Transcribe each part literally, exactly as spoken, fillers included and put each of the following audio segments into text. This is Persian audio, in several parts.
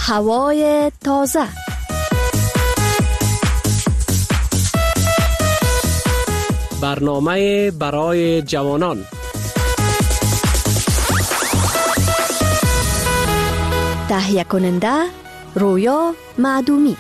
هوای تازه. برنامه برای جوانان. تهیه کننده رویا معدومی.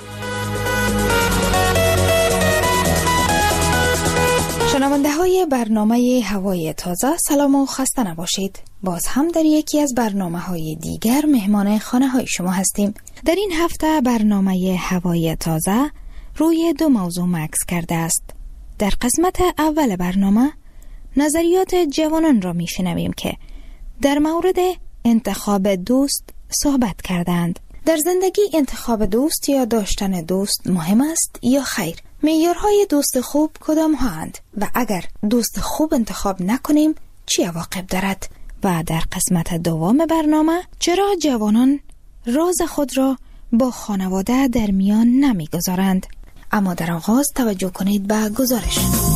شنونده های برنامه هوای تازه، سلام و خسته نباشید. باز هم در یکی از برنامه های دیگر مهمان خانه های شما هستیم. در این هفته برنامه هوای تازه روی دو موضوع مکس کرده است. در قسمت اول برنامه نظریات جوانان را می شنویم که در مورد انتخاب دوست صحبت کردند. در زندگی انتخاب دوست یا داشتن دوست مهم است یا خیر؟ معیارهای دوست خوب کدام هاند و اگر دوست خوب انتخاب نکنیم چی عواقب دارد؟ و در قسمت دوم برنامه چرا جوانان راز خود را با خانواده در میان نمیگذارند؟ اما در آغاز توجه کنید به گزارش.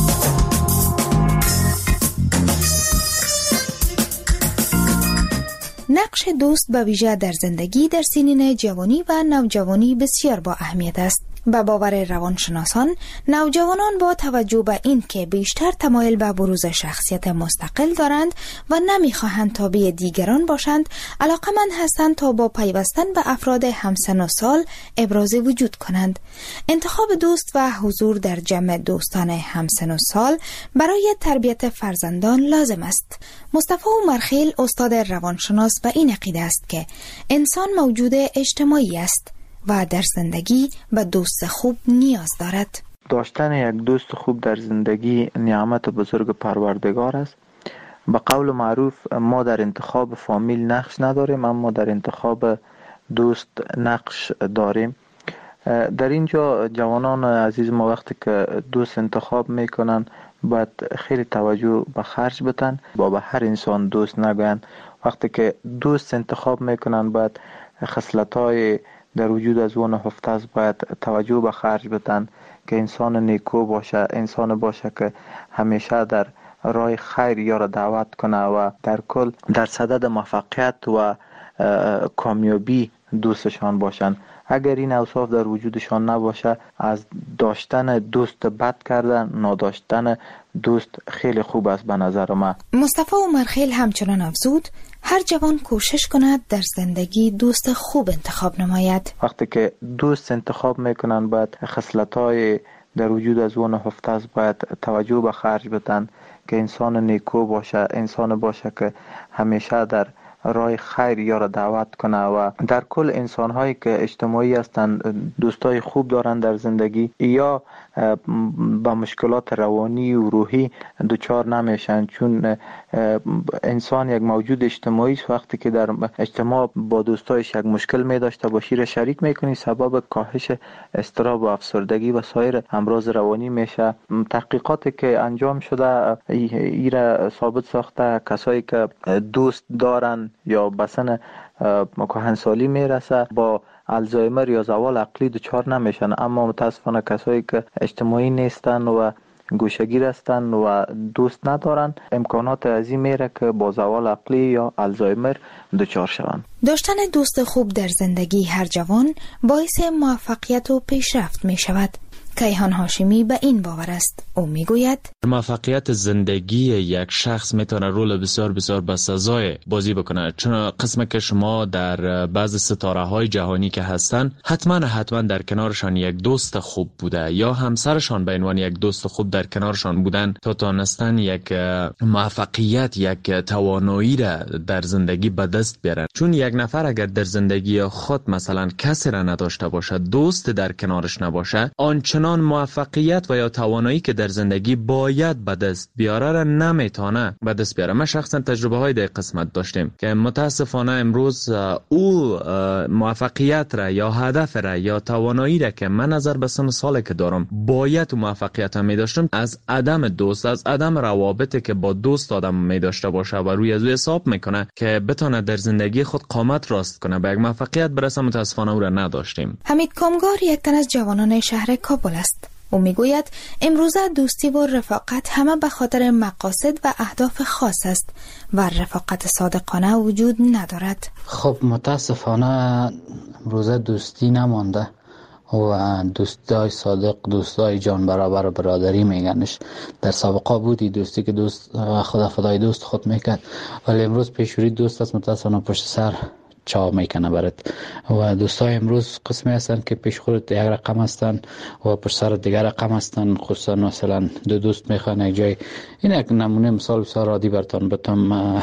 نقش دوست به ویژه در زندگی در سنین جوانی و نوجوانی بسیار با اهمیت است. به باور روانشناسان، نوجوانان با توجه به این که بیشتر تمایل به بروز شخصیت مستقل دارند و نمیخواهند تابع دیگران باشند، علاقمند هستند تا با پیوستن به افراد همسن و سال ابراز وجود کنند. انتخاب دوست و حضور در جمع دوستان همسن و سال برای تربیت فرزندان لازم است. مصطفی عمرخیل استاد روانشناس به این عقیده است که انسان موجود اجتماعی است و در زندگی به دوست خوب نیاز دارد. داشتن یک دوست خوب در زندگی نعمت بزرگ پروردگار است. به قول معروف ما در انتخاب فامیل نقش نداریم، اما در انتخاب دوست نقش داریم. در اینجا جوانان عزیز ما وقتی که دوست انتخاب میکنن باید خیلی توجه به خرج بتن، با به هر انسان دوست نگوین. وقتی که دوست انتخاب میکنن باید خصلت‌های در وجود از اون هفته است، باید توجه به خرج بدن که انسان نیکو باشه، انسان باشه که همیشه در راه خیر یارو دعوت کنه و در کل در صدد موفقیت و کامیابی دوستشان باشن. اگر این اوصاف در وجودشان نباشه، از داشتن دوست بد کردن نداشتن دوست خیلی خوب است به نظر من. مصطفی عمرخیل همچنان افزود هر جوان کوشش کند در زندگی دوست خوب انتخاب نماید. وقتی که دوست انتخاب میکنن باید خصلت‌های در وجود از اون هفته است، باید توجه به خرج بدن که انسان نیکو باشه، انسان باشه که همیشه در راه خیر یارو دعوت کنه و در کل انسان هایی که اجتماعی هستند، دوستای خوب دارن در زندگی یا با مشکلات روانی و روحی دچار نمیشن، چون انسان یک موجود اجتماعی است. وقتی که در اجتماع با دوستایش یک مشکل می داشته باشی را شریک میکنی، سبب کاهش اضطراب و افسردگی و سایر امراض روانی میشه. تحقیقاتی که انجام شده ای را ثابت ساخته کسایی که دوست دارن یا بسن کهنسالی میرسه با الزایمر یا زوال عقلی دچار نمیشن، اما متاسفانه کسایی که اجتماعی نیستن و گوشگیر هستن و دوست ندارن امکانات عظیم میره که با زوال عقلی یا الزایمر دچار شوند. داشتن دوست خوب در زندگی هر جوان باعث موفقیت و پیشرفت می شود. کیهان هاشمی به این باور است. او میگوید موفقیت زندگی یک شخص میتونه رول بسیار بسیار بسزای بازی بکنه، چون قسمت که شما در بعض ستاره های جهانی که هستن حتما حتما در کنارشان یک دوست خوب بوده یا همسرشان به عنوان یک دوست خوب در کنارشان بودن تا تونستن یک موفقیت، یک توانایی را در زندگی به دست بیارن. چون یک نفر اگر در زندگی خود مثلا کسی را نداشته باشه، دوست در کنارش نباشه، آنچنان موفقیت و یا توانایی که در زندگی باید به دست بیاره را نمیتونه به دست بیاره. ما شخصا تجربه های در قسمت داشتیم که متاسفانه امروز او موفقیت را یا هدف را یا توانایی را که من نظر به سن سال که دارم باید موفقیت می داشتم، از عدم دوست، از عدم روابطی که با دوست آدم می داشته باشه و روی از او حساب میکنه که بتونه در زندگی خود قامت راست کنه به یک موفقیت برسه، متاسفانه او را نداشتیم. حمید کامگار یک تن از جوانان شهر کابل است. او میگوید امروزه دوستی و رفاقت همه به خاطر مقاصد و اهداف خاص است و رفاقت صادقانه وجود ندارد. خب متاسفانه امروزه دوستی نمانده و دوستای صادق، دوستای جان برابر برادری میگنش. در سابقه بودی دوستی که دوست خدا فدای دوست خود میکرد، ولی امروز پیشوری دوست است متاسفانه پشت سر چا میکنه برات. و دوستای امروز قسمی هستن که پیش خودت یک رقم هستن و پشت سر دیگر رقم هستن. خصوصا مثلا دو دوست میخوان یک جای، این یک نمونه مثال بسیار عادی براتون بتم.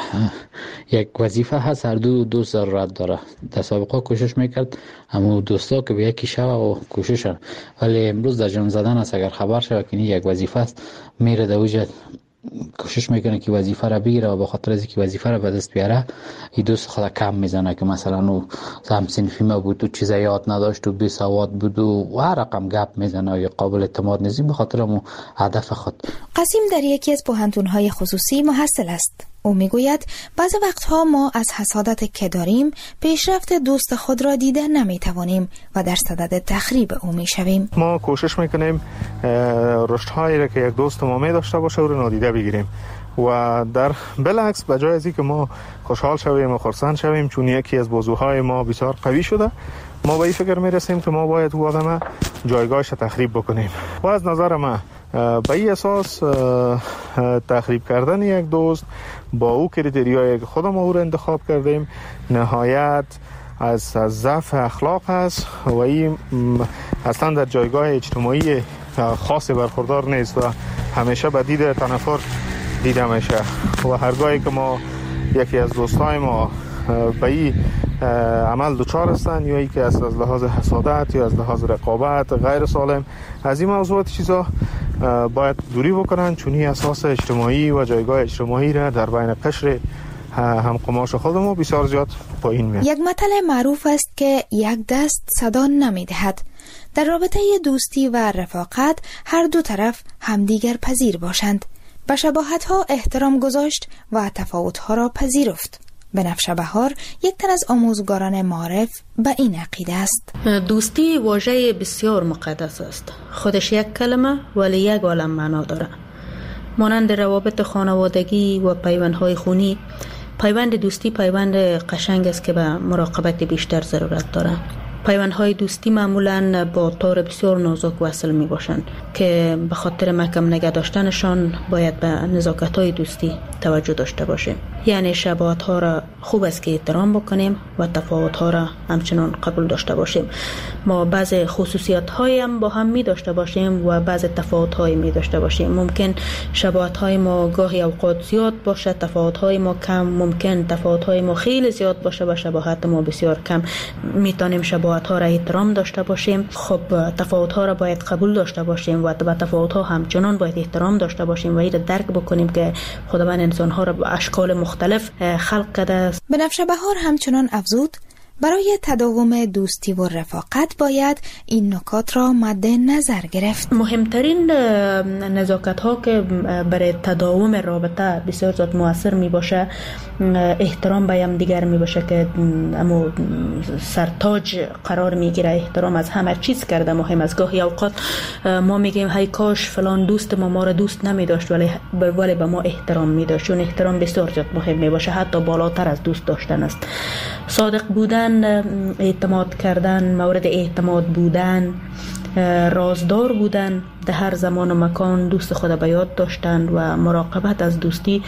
یک وظیفه هست، هر دو دوست ضرورت داره. در سابقه کوشش میکرد همو دوستا که به یکی شوه و کوششن، ولی امروز در جمع زدن است. اگر خبر شوه که یک وظیفه است میره در وجه کوشش میکنه که وظیفه را بگیره و به خاطر از اینکه وظیفه را به دست بیاره این دوست خدا کم میزنه که مثلا او هم صنفی ما بود و چیزا یاد نداشت و بی سواد بود و هر رقم گپ میزنه یا قابل اعتماد نیست به خاطر مو هدف خود. قاسم در یکی از پوهنتون‌های خصوصی محصل است. او میگوید بعضی وقتها ما از حسادت که داریم پیشرفت دوست خود را دیده نمیتوانیم و در صدد تخریب او میشویم. ما کوشش میکنیم رشدهایی را که یک دوست ما می داشته باشه او را نادیده بگیریم و در بالعکس به جای از اینکه ما خوشحال شویم و خرسند شویم چون یکی از بازوهای ما بسیار قوی شده، ما به این فکر میرسیم که ما باید او آدم جایگاهش تخریب بکنیم. و از نظر من به این اساس تخریب کردن یک دوست با او کریتریایی که خودم او را انتخاب کردیم نهایت از از ضعف اخلاق است و این اصلا در جایگاه اجتماعی خاصی برخوردار نیست و همیشه به دید تنفر دیده میشه. و هرگاهی که ما یکی از دوستای ما به این عمل دوچار هستن یا ای که از لحاظ حسادت یا از لحاظ رقابت غیر سالم، از این موضوعات چیزا باید دوری بکنن چون این اساس اجتماعی و جایگاه اجتماعی را در بین قشر هم قماش خودمون بسیار زیاد پایین میاد. یک مثل معروف است که یک دست صدا نمیدهد. در رابطه دوستی و رفاقت هر دو طرف همدیگر پذیر باشند، به شباهت‌ها احترام گذاشت و تفاوت‌ها را پذیرفت. بنفشه بهار یک تن از آموزگاران معارف به این عقیده است. دوستی واژه بسیار مقدس است. خودش یک کلمه ولی یک عالم معنا داره. مانند روابط خانوادگی و پیوندهای خونی، پیوند دوستی پیوند قشنگ است که به مراقبت بیشتر ضرورت داره. پیوندهای دوستی معمولاً با تار بسیار نازک وصل می باشند که به خاطر محکم نگه داشتنشان باید به نزاکت‌های دوستی توجه داشته باشیم. یعنی شباهت‌ها را خوب است که احترام بکنیم و تفاوت‌ها را همچنان قبول داشته باشیم. ما بعض خصوصیت‌هایی هم با هم می داشته باشیم و بعض تفاوت‌هایی می داشته باشیم. ممکن شباهت‌های ما گاهی اوقات زیاد باشه، تفاوت‌های ما کم. ممکن تفاوت‌های ما خیلی زیاد باشه و شباهت ما بسیار کم. میتونیم شباهت‌ها را احترام داشته باشیم. خب تفاوت‌ها را باید قبول داشته باشیم و به تفاوت‌ها همچنان باید احترام داشته باشیم و این را درک بکنیم که خداوند انسان‌ها را به اشکال مختلف خلق کرده است. بنفشه بهار همچنان افزود برای تداوم دوستی و رفاقت باید این نکات را مد نظر گرفت. مهمترین نزاکت ها که برای تداوم رابطه بسیار زیاد مؤثر می باشه احترام به هم دیگر می باشه که اما سرتاج قرار می گیره. احترام از همه چیز کرده مهم است. گاهی اوقات ما میگیم های کاش فلان دوست ما ما را دوست نمی داشت ولی ولی به ما احترام می داشت. چون احترام بسیار زیاد مهم می باشه، حتی بالاتر از دوست داشتن است. صادق بودن، اعتماد کردن، مورد اعتماد بودن، رازدار بودن، در هر زمان و مکان دوست خود به یاد داشتن و مراقبت از دوستی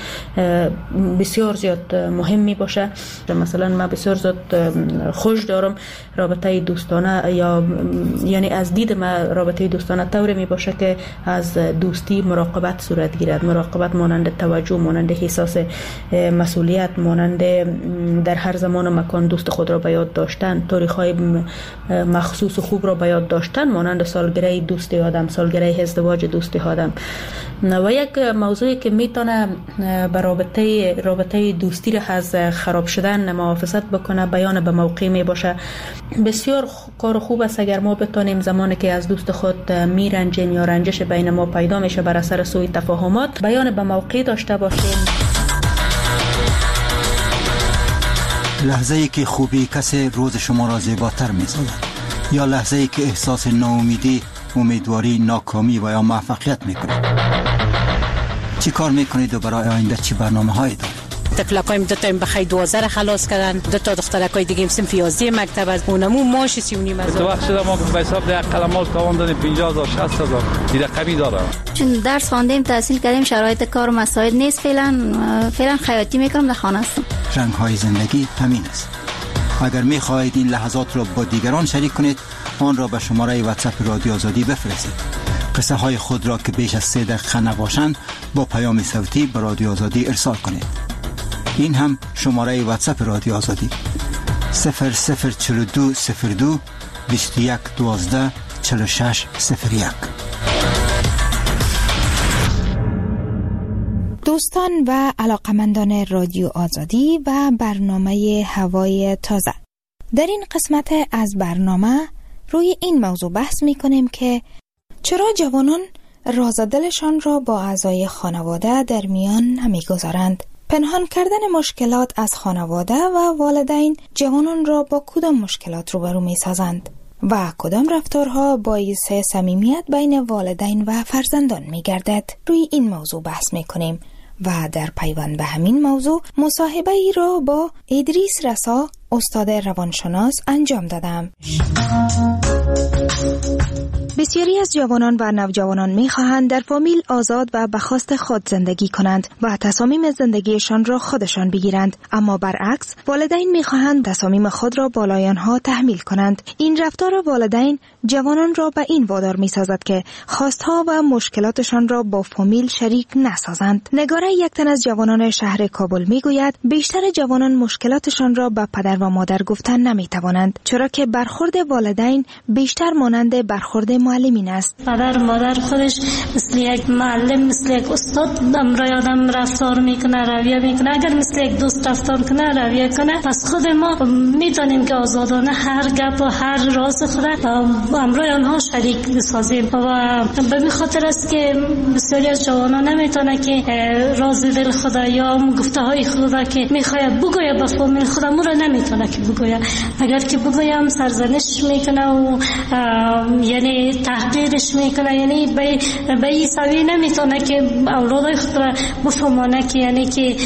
بسیار زیاد مهم می باشه. مثلا من بسیار زیاد خوش دارم رابطه دوستانه یا یعنی از دید من رابطه دوستانه طوری می باشه که از دوستی مراقبت صورت گیرد. مراقبت مانند توجه، مانند احساس مسئولیت، مانند در هر زمان و مکان دوست خود را به یاد داشتن، تاریخ‌های مخصوص و خوب را به یاد داشتن، مانند سالگره دوستی آدم، سالگره ازدواج دوستی آدم. و یک موضوعی که میتونه به رابطه رابطه دوستی را از خراب شدن محافظت بکنه بیان به موقع می باشه. بسیار کار خوب است اگر ما بتونیم زمانی که از دوست خود میرنجیم یا رنجش بین ما پیدا میشه بر اثر سوء تفاهمات بیان به موقع داشته باشیم. لحظه ای که خوبی کسی روز شما را زیباتر می‌سازد یا لحظه ای که احساس ناامیدی امیدواری ناکامی و یا موفقیت میکنید؟ چی کار میکنید و برای آینده چی برنامه هایی دارید؟ تفلقایم دو تا بخای دوازده خلاص کردن، دو تا دخترکای دیگه صنف یازده مکتب از اونمو ماش سی و نیم هزار. تو وقت شده ما به حساب ده قلماس تاوان دادیم پنجاه هزار شصت هزار دیگه کمی داره. چون درس خواندیم تحصیل کردیم شرایط کار و مساعد نیست، فعلا فعلا خیاطی میکنم در خانه هستم. رنگ های زندگی همین است. اگر میخواهید این لحظات را با دیگران شریک کنید آن را به شماره واتساپ رادیو آزادی بفرستید. قصه های خود را که بیش از سه دقیقه نباشند با پیام صوتی به رادیو آزادی ارسال کنید. این هم شماره واتساپ رادیو آزادی صفر صفر چهل و دو صفر دو بیست و یک دوازده چهل و شش صفر یک. دوستان و علاقمندان رادیو آزادی و برنامه هوای تازه، در این قسمت از برنامه روی این موضوع بحث می کنیم که چرا جوانان راز دلشان را با اعضای خانواده در میان نمی گذارند؟ پنهان کردن مشکلات از خانواده و والدین جوانان را با کدام مشکلات روبرو می سازند و کدام رفتارها باعث صمیمیت بین والدین و فرزندان می گردد؟ روی این موضوع بحث می کنیم و در پیوند به همین موضوع مصاحبه ای را با ادریس رسا استاد روانشناس انجام دادم. بسیاری از جوانان و نوجوانان می‌خواهند در فامیل آزاد و به خواست خود زندگی کنند و تصامیم زندگیشان را خودشان بگیرند، اما برعکس والدین می‌خواهند تصامیم خود را بالای آنها تحمیل کنند. این رفتار والدین جوانان را به این وادار می‌سازد که خواستها و مشکلاتشان را با فامیل شریک نسازند. نگاره یک تن از جوانان شهر کابل می‌گوید بیشتر جوانان مشکلاتشان را به پدر و مادر گفتن نمی‌توانند، چرا که برخورد والدین بیشتر مانند برخورد معلمین است. پدر و مادر خودش مثل یک معلم، مثل یک استاد برای آدم رفتار میکنه، رویه میکنه. اگر مثل یک دوست رفتار کنه، رویه کنه، پس خود ما میتونیم که آزادانه هر گپ و هر راز خود برای آنها شریک بسازیم. و به این خاطر است که بسیاری از جوانان نمیتونه که راز دل خود یا گفته های خود که میخواد بگوید به فامیل خود مو را نمیتونه که بگوید. اگر که بگویم سرزنش میکنه و یعنی تحقیرش میکنه، یعنی به به این سوی نمیتونه که اولادای خود را بفهمانه که یعنی که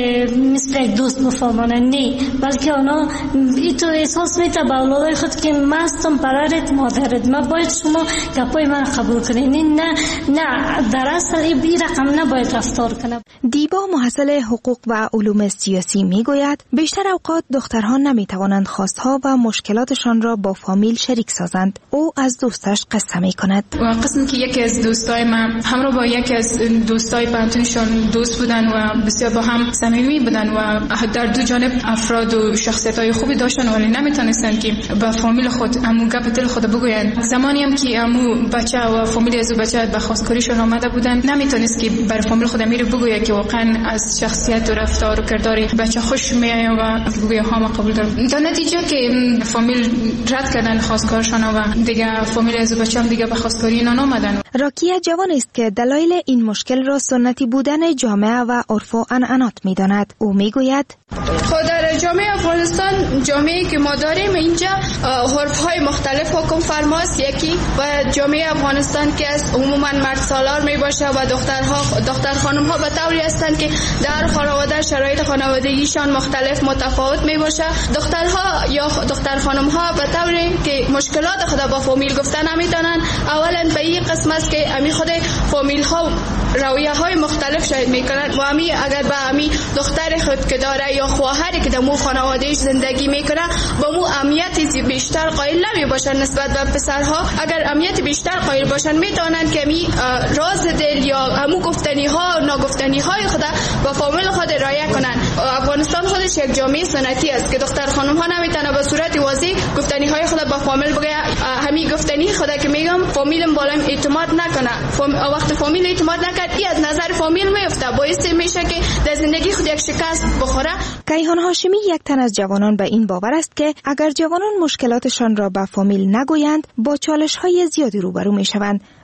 مثل یک دوست بفهمانه، نه، بلکه اونا ایتو احساس میته به اولادای خود که مستم پدرت مادرت، ما باید شما گپای من قبول کنید. نه نه در اصل این رقم نباید رفتار کنه. دیبا محصل حقوق و علوم سیاسی میگوید بیشتر اوقات دخترها نمیتوانند خواستها و مشکلاتشان را با فامیل شریک سازند. او از دوستش قصه می کند. و قسم که یکی از دوستای من همراه با یکی از دوستای پانتونشون دوست بودن و بسیار با هم صمیمی بودن و در دو جانب افراد و شخصیت‌های خوبی داشتن، ولی نمیتونستن که با فامیل خود امو گپ دل خود بگویند. زمانی هم که امو بچه و فامیل از بچه به خواستگاریشون آمده بودن، نمیتونست که بر فامیل خود میره بگوید که واقعا از شخصیت و رفتار و کردار بچه خوش میاد و بگوید ها ما قبول دارم. در نتیجه که فامیل رد کردن خواستگارشون و دیگه فامیل از بچه‌ام دیگه به خواستگاری اینا نامدن. راکیه جوان است که دلایل این مشکل را سنتی بودن جامعه و عرف و عنعنات می‌داند. او میگوید خود در جامعه افغانستان، جامعه‌ای که ما داریم اینجا عرف‌های مختلف حکم فرماست. یکی و جامعه افغانستان که از عموما مرد سالار میباشه و دخترها دختر خانم‌ها به طوری هستند که در خانواده شرایط خانوادگیشان مختلف متفاوت میباشه. دخترها یا دختر خانم‌ها به طوری که مشکلات خود با فامیل گفتن نمیتونن. اولا به این قسم است که امی خود فامیل ها رویه های مختلف شاید میکنن و امی اگر به امی دختر خود که داره یا خواهری که در مو خانوادهش زندگی میکنه با مو اهمیت بیشتر قائل نمی باشن نسبت به پسرها. اگر اهمیت بیشتر قائل باشن میتونن که امی راز دل یا همو گفتنی ها و نگفتنی های خود با فامیل خود رعایت کنن. افغانستان خودش یک جامعه سنتی است که دختر خانم ها نمیتونه به صورت واضح گفتنی های خود با فامیل بگه. همین گفتنی خود که میگم فامیلم بالا اعتماد نکنه. فام... وقت فامیل اعتماد نکرد ای از نظر فامیل میفته، باعث میشه که در زندگی خود یک شکست بخوره. کیهان هاشمی یک تن از جوانان به این باور است که اگر جوانان مشکلاتشان را به فامیل نگویند با چالش های زیادی روبرو میشوند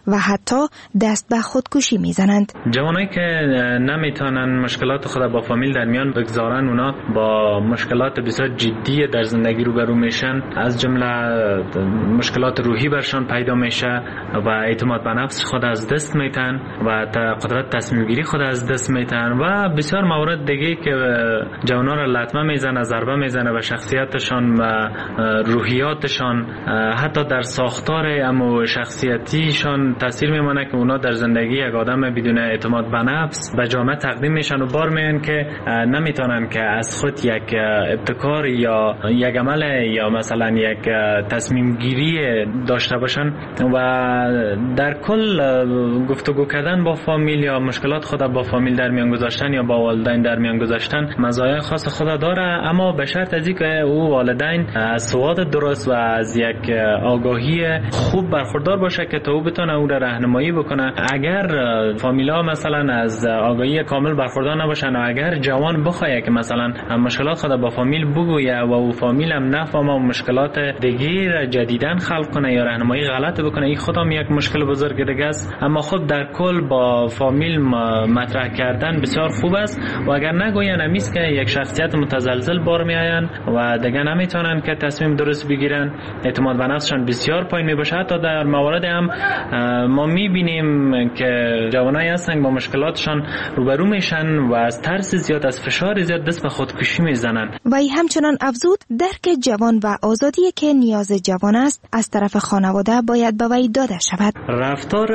و حتی دست به خودکشی میزنند. جوانایی که نمیتونن مشکلات خود با فامیل در میان بگذارن، اونا با مشکلات بسیار جدی در زندگی روبرو میشن، از جمله مشکلات روحی برشان پیدا میشه و اعتماد به نفس خود از دست میتن و قدرت تصمیم گیری خود از دست میتن و بسیار موارد دیگه که جوانا را لطمه میزنه، ضربه میزنه به شخصیتشان و روحیاتشان، حتی در ساختار امو شخصیتیشان تاثیر میمونه که اونا در زندگی یک آدم بدون اعتماد به نفس به جامعه تقدیم میشن و بار میان که نمیتونن که از خود یک ابتکار یا یک عمل یا مثلا یک تصمیم گیری داشته باشن و در کل گفتگو کردن با فامیل یا مشکلات خود با فامیل در میان گذاشتن یا با والدین در میان گذاشتن مزایای خاص خود داره، اما به شرط از اینکه او والدین از سواد درست و از یک آگاهی خوب برخوردار باشه که تا او بتونه او را راهنمایی بکنه. اگر فامیلا مثلا از آگاهی کامل برخوردار نباشن و اگر جوان بخواد که مثلا مشکلات خود با فامیل بگویه و او فامیل هم نفهمه و مشکلات دیگه جدیدن خلق کنه یا راهنمایی غلط بکنه، این خودم یک مشکل بزرگ دیگه است. اما خب در کل با فامیل مطرح کردن بسیار خوب است و اگر نگوین همیست که یک شخصیت متزلزل بار میآین و دیگه نمیتونن که تصمیم درست بگیرن، اعتماد به نفسشان بسیار پایین میباشه. حتی در موارد هم ما میبینیم که جوانایی هستن با مشکلاتشان روبرو میشن و از ترس زیاد، از فشار زیاد دست به خودکشی میزنن. و ای همچنان افزود درک جوان و آزادی که نیاز جوان است از طرف خانواده باید به وی داده شود. رفتار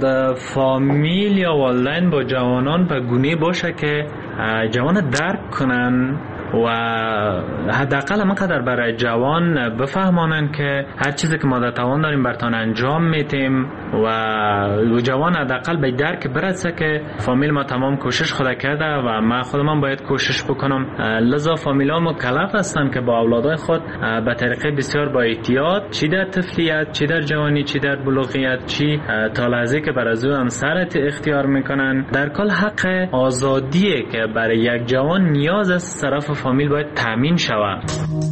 فامیل یا والدین با جوانان به گونه باشه که جوان درک کنن و حداقل همانقدر برای جوان بفهمانن که هر چیزی که ما در توان داریم برتان انجام میتیم و جوان حداقل به درک برسه که فامیل ما تمام کوشش خود کرده و من خودم باید کوشش بکنم. لذا فامیلا مکلف هستن که با اولادای خود به طریقه بسیار با احتیاط، چی در طفلیت، چی در جوانی، چی در بلوغیت، چی تا لحظه که بر از او هم سرت اختیار میکنن، در کل حق آزادیه که برای یک جوان نیاز از طرف فامیل باید تامین شود.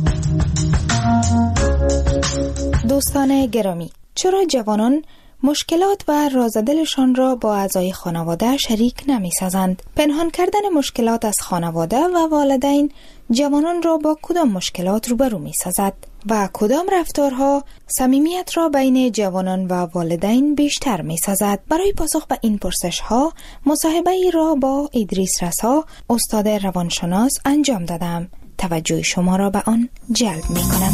دوستان گرامی، چرا جوانان مشکلات و رازدلشان را با اعضای خانواده شریک نمی سازند؟ پنهان کردن مشکلات از خانواده و والدین جوانان را با کدام مشکلات روبرو می سازد و کدام رفتارها صمیمیت را بین جوانان و والدین بیشتر می سازد؟ برای پاسخ به این پرسش ها مصاحبه ای را با ادریس رسا، استاد روانشناس انجام دادم. توجه شما را به آن جلب می کنم.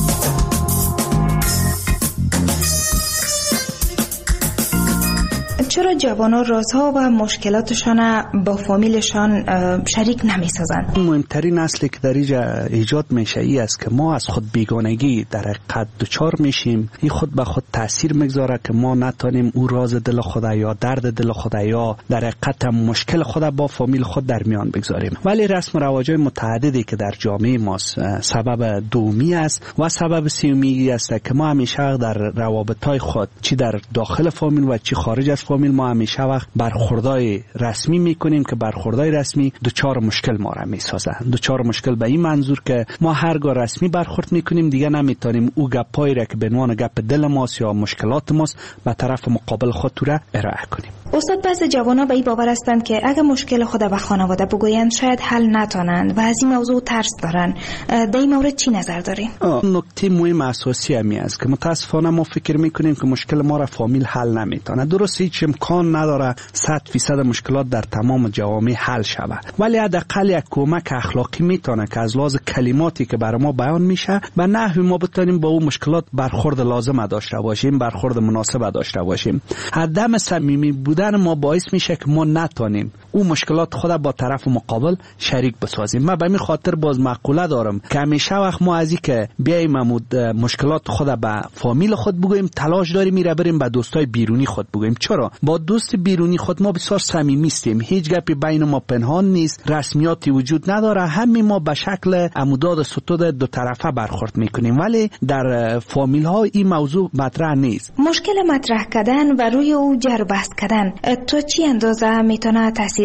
چرا جوانان رازها و مشکلاتشان با فامیلشان شریک نمی سازند؟ مهمترین اصلی که در اینجا ایجاد میشه ای است که ما از خود بیگانگی در حقیقت دچار میشیم. این خود به خود تاثیر میگذاره که ما نتونیم او راز دل خود یا درد دل خود یا در حقیقت مشکل خود با فامیل خود در میان بگذاریم. ولی رسم و رواج‌های متعددی که در جامعه ما سبب دومی است و سبب سومی است که ما همیشه در روابط‌های خود چی در داخل فامیل و چی خارج از فامیل ما همیشه وقت برخوردای رسمی میکنیم که برخوردای رسمی دوچار مشکل ما را میسازه. دوچار مشکل به این منظور که ما هرگاه رسمی برخورد میکنیم دیگه نمیتونیم او گپایی را که به عنوان گپ دل ماست یا مشکلات ماست به طرف مقابل خود را ارائه کنیم. استاد، بعضی جوانا به این باور هستند که اگه مشکل خود به خانواده بگویند شاید حل نتونند و از این موضوع ترس دارن. در این مورد چی نظر دارین؟ نکته مهم اساسی همی است که متاسفانه ما فکر میکنیم که مشکل ما را فامیل حل نمیتونه. درست هیچ امکان نداره صد فیصد مشکلات در تمام جوامع حل شود، ولی حداقل یک کمک اخلاقی میتونه که از لحاظ کلماتی که برای ما بیان میشه به نحوی ما بتونیم با اون مشکلات برخورد لازم داشته باشیم، برخورد مناسب داشته باشیم. عدم صمیمی بودن ما باعث میشه که ما نتونیم اون مشکلات خود با طرف مقابل شریک بسازیم. من به این خاطر باز مقوله دارم که همیشه وقت ما از این که بیایم مشکلات خود به فامیل خود بگوییم تلاش داریم میره بریم به دوستای بیرونی خود بگوییم. چرا؟ با دوست بیرونی خود ما بسیار صمیمی هستیم، هیچ گپی بین ما پنهان نیست، رسمیاتی وجود نداره، همین ما به شکل عموداد ستود دو طرفه برخورد میکنیم. ولی در فامیل ها این موضوع مطرح نیست. مشکل مطرح کردن و روی او جر بحث کردن تو چی اندازه میتونه تاثیر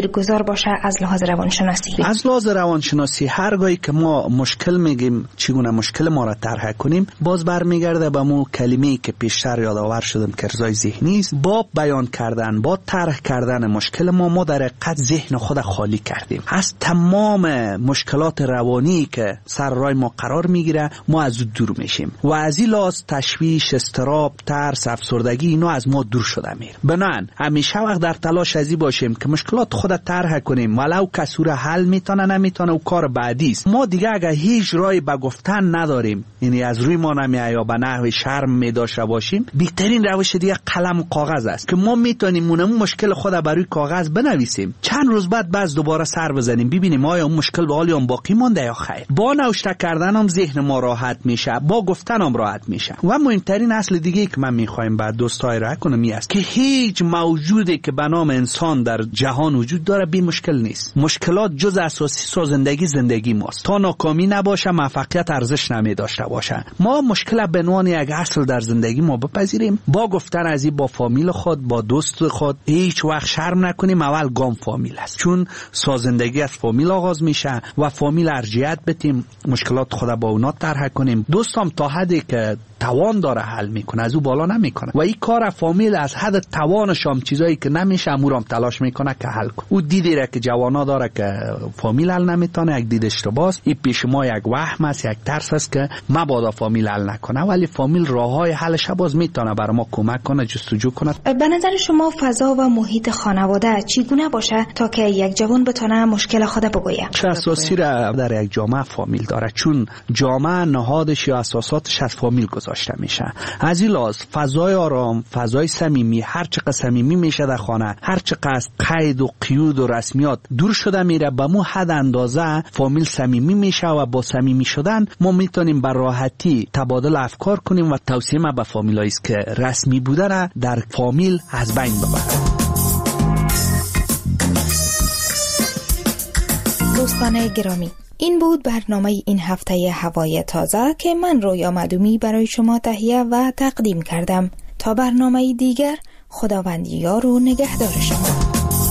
تاثیرگذار باشه از لحاظ روانشناسی؟ از لحاظ روانشناسی هرگاهی که ما مشکل میگیم چگونه مشکل ما را طرح کنیم، باز برمیگرده به مو کلمه‌ای که پیشتر یادآور شدم که ارضای ذهنی است. با بیان کردن، با طرح کردن مشکل ما ما در حقیقت ذهن خود خالی کردیم از تمام مشکلات روانی که سر راه ما قرار میگیره. ما از او دور میشیم و از این لحاظ تشویش، اضطراب، ترس، افسردگی اینا از ما دور شده میره. بنابراین همیشه وقت در تلاش ازی باشیم که مشکلات خود طرح کنیم، ولو کسور حل میتونه نمیتونه و کار بعدی است. ما دیگه اگه هیچ راهی به گفتن نداریم، یعنی از روی ما نمیاد یا به نحو شرم میداشته باشیم، بهترین روش دیگه قلم و کاغذ است که ما میتونیم اون مشکل خود بر روی کاغذ بنویسیم، چند روز بعد باز دوباره سر بزنیم ببینیم آیا اون مشکل به حال اون باقی مونده یا خیر. با نوشته کردن هم ذهن ما راحت میشه، با گفتن هم راحت میشه. و مهمترین اصل دیگه که من میخوایم بعد دوستای را کنم است که هیچ موجودی که به نام انسان در جهان وجود داره بی مشکل نیست. مشکلات جز اساسی سازندگی زندگی ماست. تا ناکامی نباشه موفقیت ارزش نمی داشته باشه. ما مشکل به عنوان یک اصل در زندگی ما بپذیریم، با گفتن از این با فامیل خود، با دوست خود هیچ وقت شرم نکنیم. اول گام فامیل است، چون سازندگی از فامیل آغاز میشه و فامیل ارجحیت بدیم، مشکلات خود با اونا طرح کنیم. دوستم تا حدی که توان داره حل میکنه، از او بالا نمیکنه و این کار فامیل از حد توانش هم چیزایی که نمیشه امورم تلاش میکنه که حل کنه. او دیدی را که جوانا داره که فامیل حل نمیتونه، یک دید اشتباهه. این پیش ما یک وهم است، یک ترس است که مبادا فامیل حل نکنه، ولی فامیل راههای حلش باز میتونه برای ما کمک کنه، جستجو کنه. به نظر شما فضا و محیط خانواده چگونه باشه تا که یک جوان بتونه مشکل خود بگویه؟ چه اساسی را در یک جامعه فامیل داره، چون جامعه نهادش یا اساساتش از فامیل گذاشته میشه. از این لحاظ فضای آرام، فضای صمیمی، هر چقدر صمیمی میشه در خانه، هر چقدر از قید و قیود و رسمیات دور شده میره، به مو حد اندازه فامیل صمیمی میشه و با صمیمی شدن ما میتونیم بر راحتی تبادل افکار کنیم و توصیه ما به فامیلایی است که رسمی بودن در فامیل از بین ببرن. دوستان گرامی، این بود برنامه این هفته هوای تازه که من رویا معدومی برای شما تهیه و تقدیم کردم. تا برنامه دیگر، خداوند یار و نگهدار شما.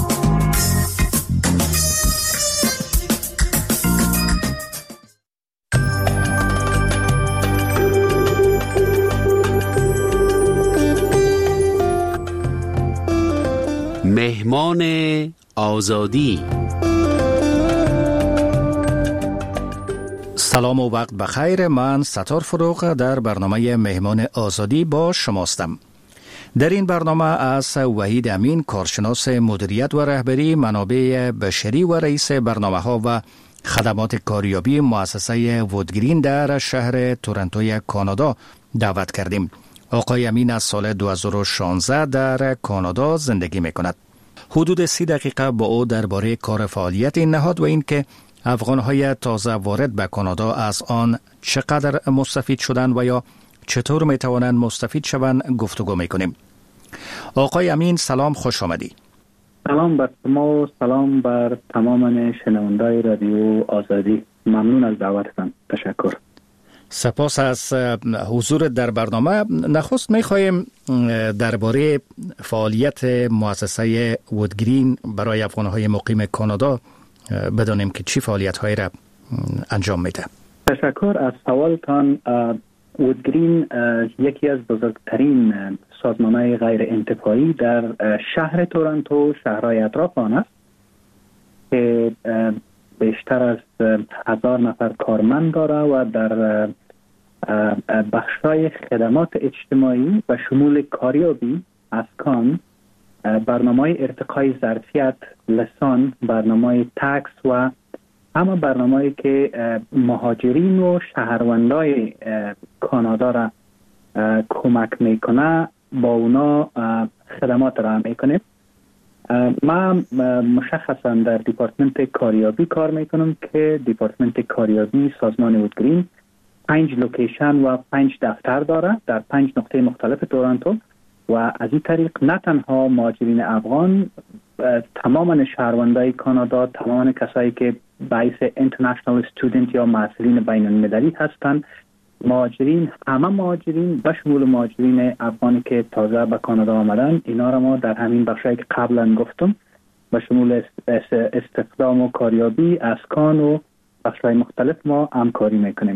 مهمان آزادی. سلام و وقت بخیر. من ستار فروغ در برنامه مهمان آزادی با شماستم. در این برنامه از وحید امین، کارشناس مدیریت و رهبری منابع بشری و رئیس برنامه ها و خدمات کاریابی مؤسسه وودگرین در شهر تورنتوی کانادا دعوت کردیم. آقای امین از سال دو هزار و شانزده در کانادا زندگی می کند. حدود سی دقیقه با او درباره کار فعالیت این نهاد و این که افغان‌های تازه وارد به کانادا از آن چقدر مستفید شدند و یا چطور می توانند مستفید شوند گفتگو می کنیم. آقای امین سلام، خوش آمدی. سلام بر شما و سلام بر تمام شنوندای رادیو آزادی. ممنون از دعوتتان. تشکر. سپاس از حضور در برنامه. نخست می خواهیم درباره فعالیت مؤسسه وودگرین برای افغان‌های مقیم کانادا بدانیم که چی فعالیت‌هایی را انجام میده. تشکر از سوالتان. وودگرین یکی از بزرگترین سازمان‌های غیر انتفاعی در شهر تورنتو، شهرهای اطراف آن است که بیشتر از هزار نفر کارمند داره و در بخش‌های خدمات اجتماعی و شمول کاریابی، اسکان، برنامه ارتقای ظرفیت، لسان، برنامه تکس و همه برنامه‌ای که مهاجرین و شهروندای کانادا را کمک میکنه با اونا خدمات را میکنه. من مشخصا در دیپارتمنت کاریابی کار میکنم که دیپارتمنت کاریابی سازمان وودگرین پنج لوکیشن و پنج دفتر داره در پنج نقطه مختلف تورنتو و از این طریق نه تنها مهاجرین افغان، تمام شهروندای کانادا، تمام کسایی که باعث اینترنشنال استودنت یا محصلین بین المللی هستند، مهاجرین، همه مهاجرین به شمول مهاجرین افغانی که تازه به کانادا آمدن، اینا را ما در همین بخشایی که قبلا گفتم به شمول استخدام و کاریابی، اسکان و بخش‌های مختلف ما همکاری میکنیم.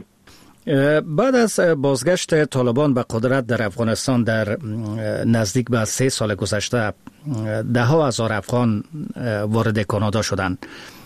بعد از بازگشت طالبان به قدرت در افغانستان در نزدیک به سه سال گذشته، ده ها هزار افغان وارد کانادا شدند.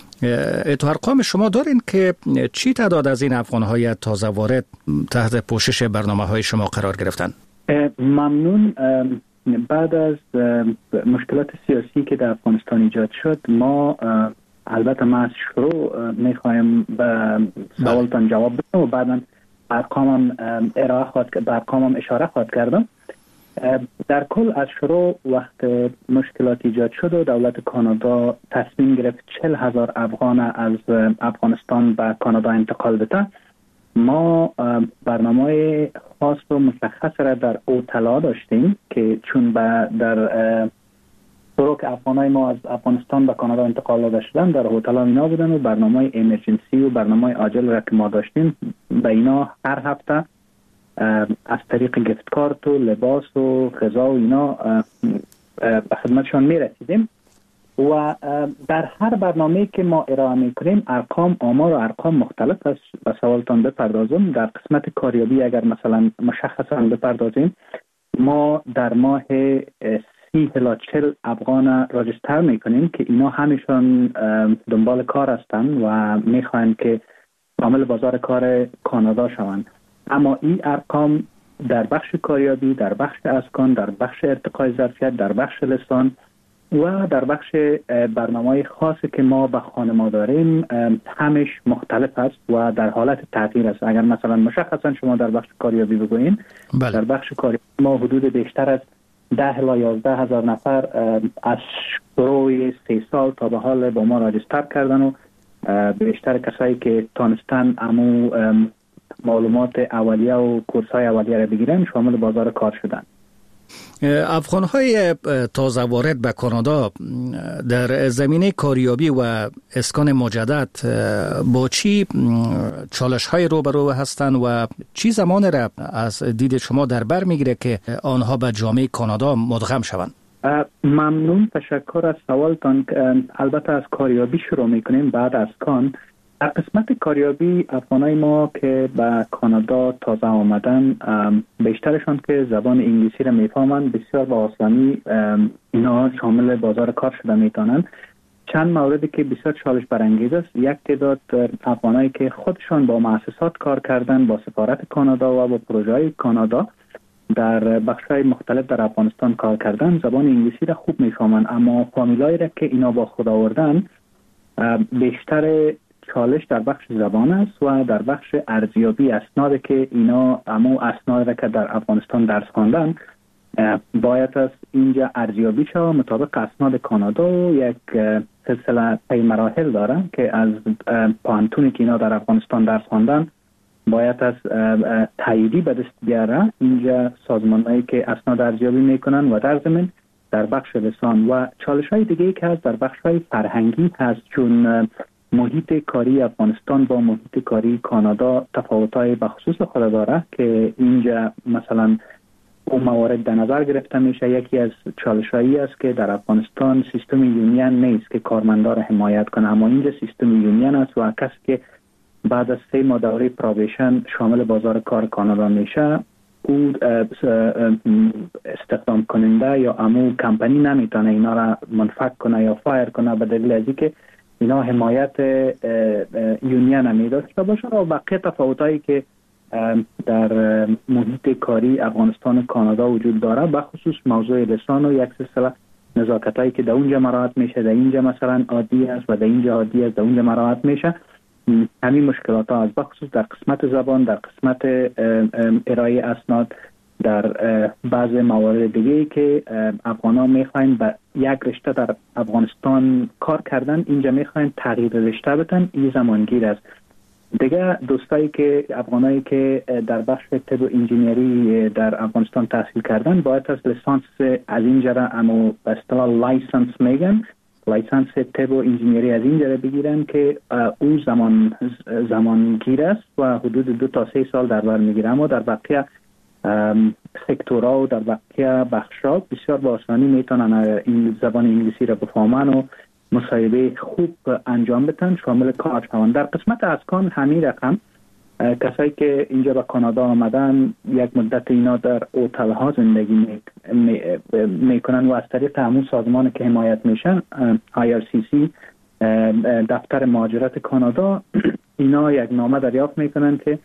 تو ارقام شما دارین که چی تعداد از این افغان‌های تازه وارد تحت پوشش برنامه‌های شما قرار گرفتن؟ ممنون. بعد از مشکلات سیاسی که در افغانستان ایجاد شد، ما البته ما از شروع میخوایم به سوالتان جواب بدم و بعدا ارقامم ارائه خواهد به ارقامم اشاره خواهد کردم. در کل از شروع وقت مشکلات ایجاد شد و دولت کانادا تصمیم گرفت چهل هزار افغان از افغانستان به کانادا انتقال بده، ما برنامه خاص و مشخص را در اوتلا داشتیم که چون به در شروع که افغانای ما از افغانستان به کانادا انتقال داده شدن در هتل اینا بودن و برنامه ایمرجنسی و برنامه عاجل را که ما داشتیم به اینا هر هفته از طریق گفت کارت و لباس و غذا و اینا به خدمتشان می رسیدیم و در هر برنامه که ما ارائه می کنیم ارقام آمار و ارقام مختلف است. به سوالتان بپردازم. در قسمت کاریابی اگر مثلا مشخصا بپردازیم، ما در ماه سی الی چهل افغان راجستر میکنیم که اینا همیشون دنبال کار هستن و میخواین که عامل بازار کار کانادا شوند. اما این ارقام در بخش کاریابی، در بخش اسکان، در بخش ارتقای ظرفیت، در بخش لسان و در بخش برنامه خاصی که ما به خانما داریم همش مختلف است و در حالت تغییر است. اگر مثلا مشخصا شما در بخش کاریابی بگوییم، بله. در بخش کاریابی ما حدود بیشتر از ده الی یازده هزار نفر از شروع سه سال تا به حال با ما راجستر کردن و بیشتر کسایی که تانستن امو معلومات اولیه و کورس‌های اولیه را بگیرن شامل بازار کار شدن. افغان‌های تازه وارد به کانادا در زمینه کاریابی و اسکان مجدد با چی چالش‌های روبرو هستند و چی زمان را از دید شما در بر میگیره که آنها به جامعه کانادا مدغم شوند؟ ممنون، تشکر از سوالتان. البته از کاریابی شروع میکنیم بعد از کان. در قسمت کاریابی افغانای ما که به کانادا تازه آمدن بیشترشان که زبان انگلیسی را میفهمند بسیار با آسانی اینا شامل بازار کار شده میتونن. چند موردی که بسیار چالش برانگیز است، یک تعداد افغانایی که خودشان با مؤسسات کار کردن، با سفارت کانادا و با پروژه‌های کانادا در بخش‌های مختلف در افغانستان کار کردن، زبان انگلیسی را خوب میفهمند، اما فامیلایی را که اینا با خود آوردن بیشتر چالش در بخش زبان است و در بخش ارزیابی اسناد که اینا امو اسناد را که در افغانستان درس خواندن باید از اینجا ارزیابی شود مطابق اسناد کانادا و یک سلسله پی مراحل داره که از پانتونی که اینا در افغانستان درس خواندن باید از تاییدی به دست بیاره. اینجا سازمانهایی که اسناد ارزیابی میکنن و در ضمن در بخش لسان و چالش های دیگه که هست در بخش های فرهنگی هست، چون محیط کاری افغانستان با محیط کاری کانادا تفاوت‌های بخصوص خود داره که اینجا مثلا اون موارد در نظر گرفته میشه. یکی از چالش‌هایی است که در افغانستان سیستم یونین نیست که کارمندا را حمایت کنه، اما اینجا سیستم یونین است و کسی که بعد از سه ماه دوره پروبیشن شامل بازار کار کانادا میشه او استخدام کننده یا امو کمپانی نمیتونه اینا را منفک کنه یا فایر کنه به دلیل از اینکه اینا حمایت یونین هم داشته باشه. و بقیه تفاوتایی که در محیط کاری افغانستان و کانادا وجود داره به خصوص موضوع لسان و یک سلسله نزاکتایی که در اونجا مراعات میشه، در اینجا مثلا عادی است و در اینجا عادی است، در اونجا مراعات میشه. همین مشکلات ها از بخصوص در قسمت زبان، در قسمت ارائه اسناد، در بعض موارد دیگه که افغان ها میخواین به یک رشته در افغانستان کار کردن اینجا میخواین تغییر رشته بدن، این زمانگیر است. دیگه دوستایی که افغانایی که در بخش طب و انجینیری در افغانستان تحصیل کردن باید از لیسانس از اینجا را اما به اصطلاح لایسنس میگن، لایسنس طب و انجینیری از اینجا را بگیرن که او زمان زمانگیر است و حدود دو تا سه سال در بر میگیره. اما در بقیه سکتورها و در بقیه بخشا بسیار با آسانی میتونن این زبان انگلیسی را بفهمن و مصاحبه خوب انجام بدن، شامل کار شوند. در قسمت اسکان همین رقم کسایی که اینجا به کانادا آمدن یک مدت اینا در هتل ها زندگی میکنن و از طریق همون سازمان که حمایت میشن آی آر سی سی دفتر مهاجرت کانادا اینا یک نامه دریافت میکنن که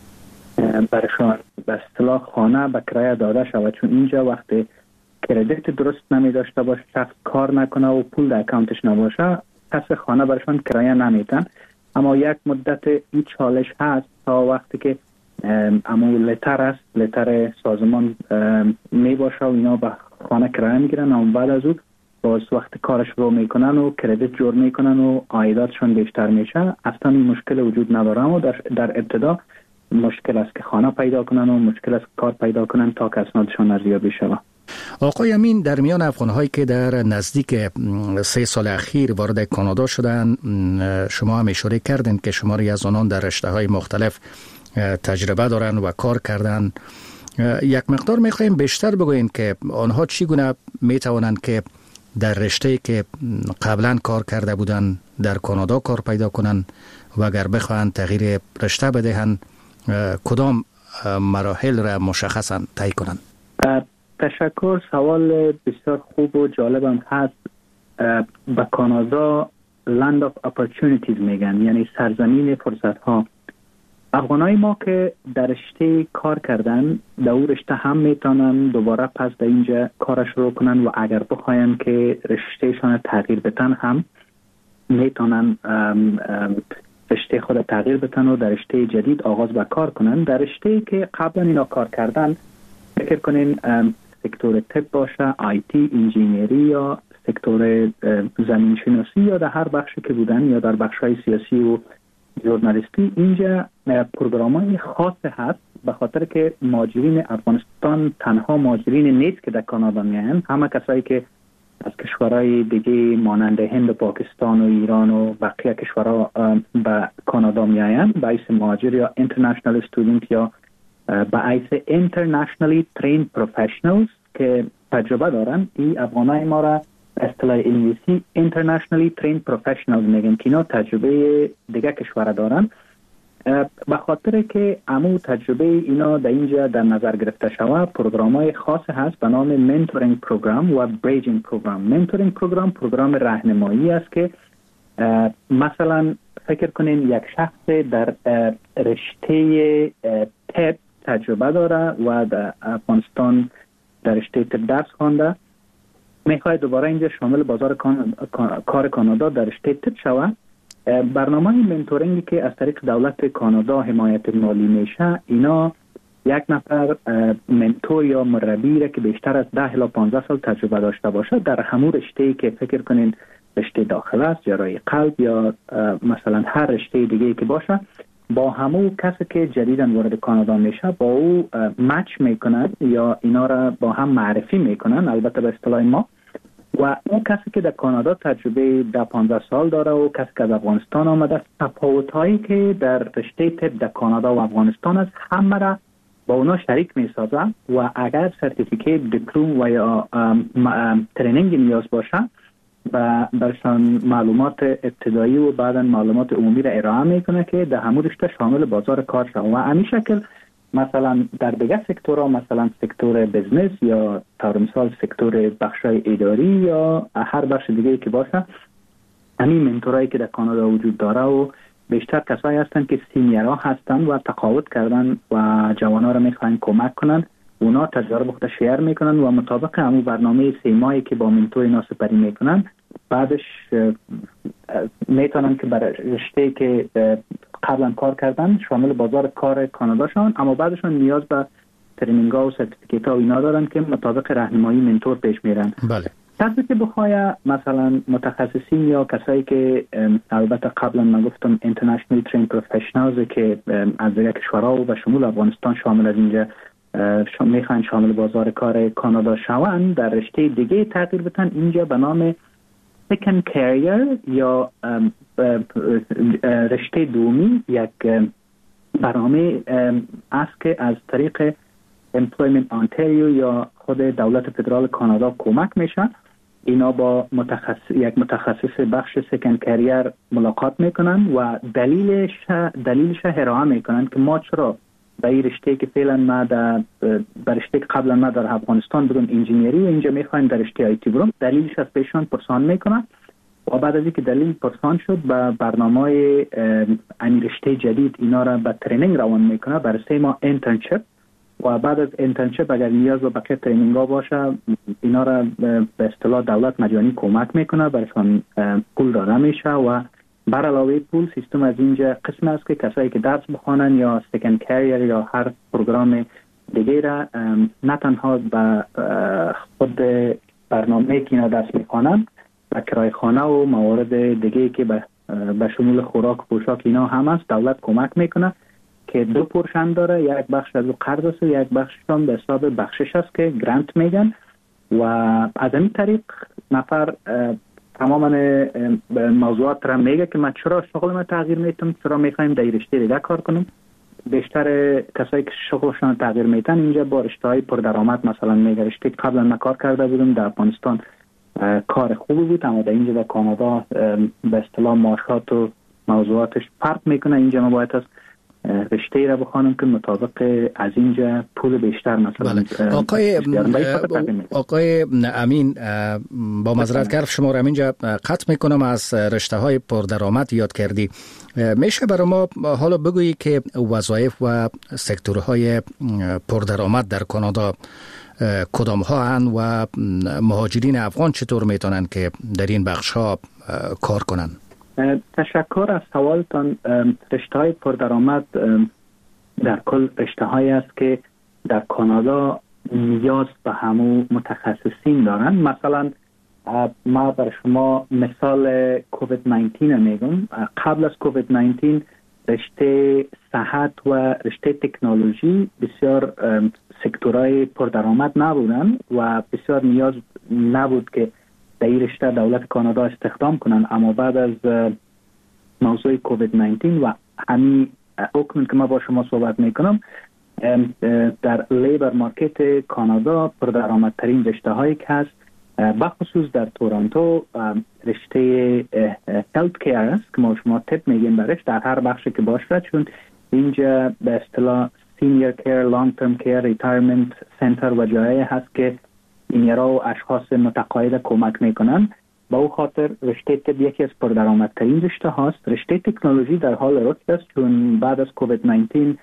برشان به اصطلاح خانه به کرایه داده شود، چون اینجا وقتی کردیت درست نمی داشته باشه، شخص کار نکنه و پول در اکانتش نباشه، کس خانه برشان کرایه نمیتن. اما یک مدت این چالش هست تا وقتی که اما لتر است، لتر سازمان می باشه و اینا به خانه کرایه میگیرن، اما بعد از او باز وقت کارش رو میکنن و کردیت جور میکنن و عایداتشون بیشتر میشه. اصلا این مشکل وجود نداره، اما در, در ابتدا مشکل است که خانه پیدا کنن و مشکل است کار پیدا کنن تا که اسنادشان ارزیابی شود. آقای امین، در میان افغان‌هایی که در نزدیک سه سال اخیر وارد کانادا شدن، شما هم اشاره کردین که شماری از آنان در رشته‌های مختلف تجربه دارن و کار کردن. یک مقدار می‌خوایم بیشتر بگوین که آنها چگونه می‌توانند که در رشته‌ای که قبلا کار کرده بودن در کانادا کار پیدا کنن و اگر بخواهند تغییر رشته بدهند کدام مراحل را مشخصاً طی کنند؟ تشکر. سوال بسیار خوب و جالبم هست. به کانادا Land of Opportunities میگن، یعنی سرزمین فرصت ها. افغانای ما که در رشته کار کردن در اون رشته هم میتونن دوباره پس در اینجا کارش رو کنن و اگر بخواین که رشتهشان تغییر بتن هم میتونن رشته خود تغییر بتن و در رشته جدید آغاز به کار کنن. در رشته که قبلا اینا کار کردن فکر کنین سکتور طب باشه، آی تی، انجینیری یا سکتور زمین شناسی یا در هر بخشی که بودن یا در بخش‌های سیاسی و ژورنالیستی، اینجا پروگرام‌های خاص هست به خاطر که مهاجرین افغانستان تنها مهاجرین نیست که در کانادا میاین، همه کسایی که از کشورهای دیگه مانند هند و پاکستان و ایران و بقیه کشورها به کانادا میاین به حیث مهاجر یا اینترنشنال استودنت یا به حیث internationally trained professionals که تجربه دارن. این افغانای ما را اصطلاح انگلیسی internationally trained professionals میگن که اینا تجربه دیگه کشور دارن. به خاطر که عمو تجربه اینا در اینجا در نظر گرفته شود، پروگرام‌های خاص هست به نام منتورینگ پروگرام و بریجینگ پروگرام. منتورینگ پروگرام پروگرام راهنمایی است که مثلا فکر کنین یک شخص در رشته طب تجربه داره و در افغانستان در رشته طب درس خوانده، میخواد دوباره اینجا شامل بازار کار کانادا در رشته طب شود. برنامه منتورینگی که از طریق دولت کانادا حمایت مالی میشه، اینا یک نفر منتور یا مربی را که بیشتر از ده الی پانزده سال تجربه داشته باشه در همون رشته‌ای که فکر کنین رشته داخل است، جراحی قلب یا مثلا هر رشته دیگه که باشه، با همون کسی که جدیداً وارد کانادا میشه با او مچ میکنن یا اینا را با هم معرفی میکنن، البته به اصطلاح ما. و اون کسی که در کانادا تجربه ده پانزده سال داره و کسی که از افغانستان آمده، تفاوت‌هایی که در رشته طب در کانادا و افغانستان است همه را با اونا شریک میسازه و اگر سرتیفیکیت، دیپلم و یا ترینینگ نیاز باشه و برشان معلومات ابتدایی و بعدا معلومات عمومی را ارائه میکنه که در همون رشته شامل بازار کار شد. و همین شکل مثلا در دیگه سکتورها، مثلا سکتور بزنس یا طور مثال سکتور بخشای اداری یا هر بخش دیگه که باشه، همین منتورایی که در کانادا وجود داره و بیشتر کسایی هستن که سینیرها هستن و تقاعد کردن و جوانها را میخواین کمک کنن، اونا تجربه خود شیر میکنن و مطابق همون برنامه سه ماهی که با منتور اینا سپری میکنن، بعدش میتونن که برای رشته که قبلا کار کردن شامل بازار کار کانادا شون، اما بعدشون نیاز به ترینینگ ها و سرتیفیکیت ها اینا دارن که مطابق راهنمایی منتور پیش میرن. بله. کسی که بخواه مثلا متخصصین یا کسایی که البته قبلا من گفتم internationally trained professionals که از دیگه کشورها و شمول افغانستان شامل از اینجا میخوان شامل بازار کار کانادا شوند، در رشته دیگه تغییر بتن، اینجا به نام second career یا رشته دومی یک برنامه است که از طریق Employment Ontario یا خود دولت فدرال کانادا کمک میشه اینا با متخصص یک متخصص بخش سکند کریر ملاقات میکنن و دلیلش دلیلش ارائه میکنن که ما چرا به این رشته که فعلا ما در رشته که قبلا ما در افغانستان بودم انجینیری و اینجا میخوایم در رشته آیتی برم، دلیلش از پیشان پرسان میکنن و بعد از اینکه دلیل پرسان شد به برنامه این رشته جدید اینا را به ترینینگ روان میکنه برای سه ماه انترنشیپ و بعد از انترنشیپ اگر نیاز به بقیه ترینینگ ها باشه اینا را به اصطلاح دولت مجانی کمک میکنه، برایشان پول داده میشه و بر علاوه پول سیستم از اینجا قسم است که کسایی که درس بخوانن یا سکند کریر یا هر پروگرام دیگه را نه تنها به خود برنامه که اینا درس میخوانن و کرای خانه و موارد دیگه که به به شمول خوراک و پوشاک اینا هم است، دولت کمک میکنه که دو پورشن داره، یک بخش از او قرض است و یک بخش هم به حساب بخشش است که گرانت میگن و از این طریق نفر تماما موضوعات را میگه که من چرا شغل ما تغییر میتم، چرا میخوایم در رشته دیگه کار کنم. بیشتر کسایی که شغلشان تغییر میتن اینجا با رشته‌های پردرآمد مثلا میگه رشته قبلا من کار کرده بودم در افغانستان کار خوبی بود، اما در اینجا در کانادا به اصطلاح معاشات و موضوعاتش فرق میکنه. اینجا ما باید از رشته را بخوانم که مطابق از اینجا پول بیشتر مثلا بله. آقای آقای امین با معذرت کردم شما را اینجا قطع میکنم، از رشته های پردرآمد یاد کردی، میشه برای ما حالا بگویی که وظایف و سکتورهای پردرآمد در کانادا کدام ها هستند و مهاجرین افغان چطور میتونن که در این بخش ها کار کنن؟ تشکر از سوالتان. رشته های پردرآمد در کل رشته هایی است که در کانادا نیاز به همو متخصصین دارن. مثلا ما بر شما مثال کووید نوزده میگم. قبل از کووید نوزده رشته صحت و رشته تکنولوژی بسیار سکتورهای پردرآمد نبودن و بسیار نیاز نبود که در این رشته دولت کانادا استخدام کنن، اما بعد از موضوع کووید نوزده و همین حکم که ما با شما صحبت میکنم در لیبر مارکت کانادا پردرآمدترین رشته هایی که هست بخصوص در تورنتو رشته هلت کیر است که ما شما تپ میگیم برش در هر بخشی که باشه، چون اینجا به اصطلاح سینیر کیر، لانگ ترم کیر، ریتایرمنت سنتر و جایی هست که اینیرا و اشخاص متقاعد کمک میکنن. با او خاطر رشته طب یکی از پردرآمدترین رشته هاست. رشته تکنولوژی در حال رشد است، چون بعد از کووید نوزده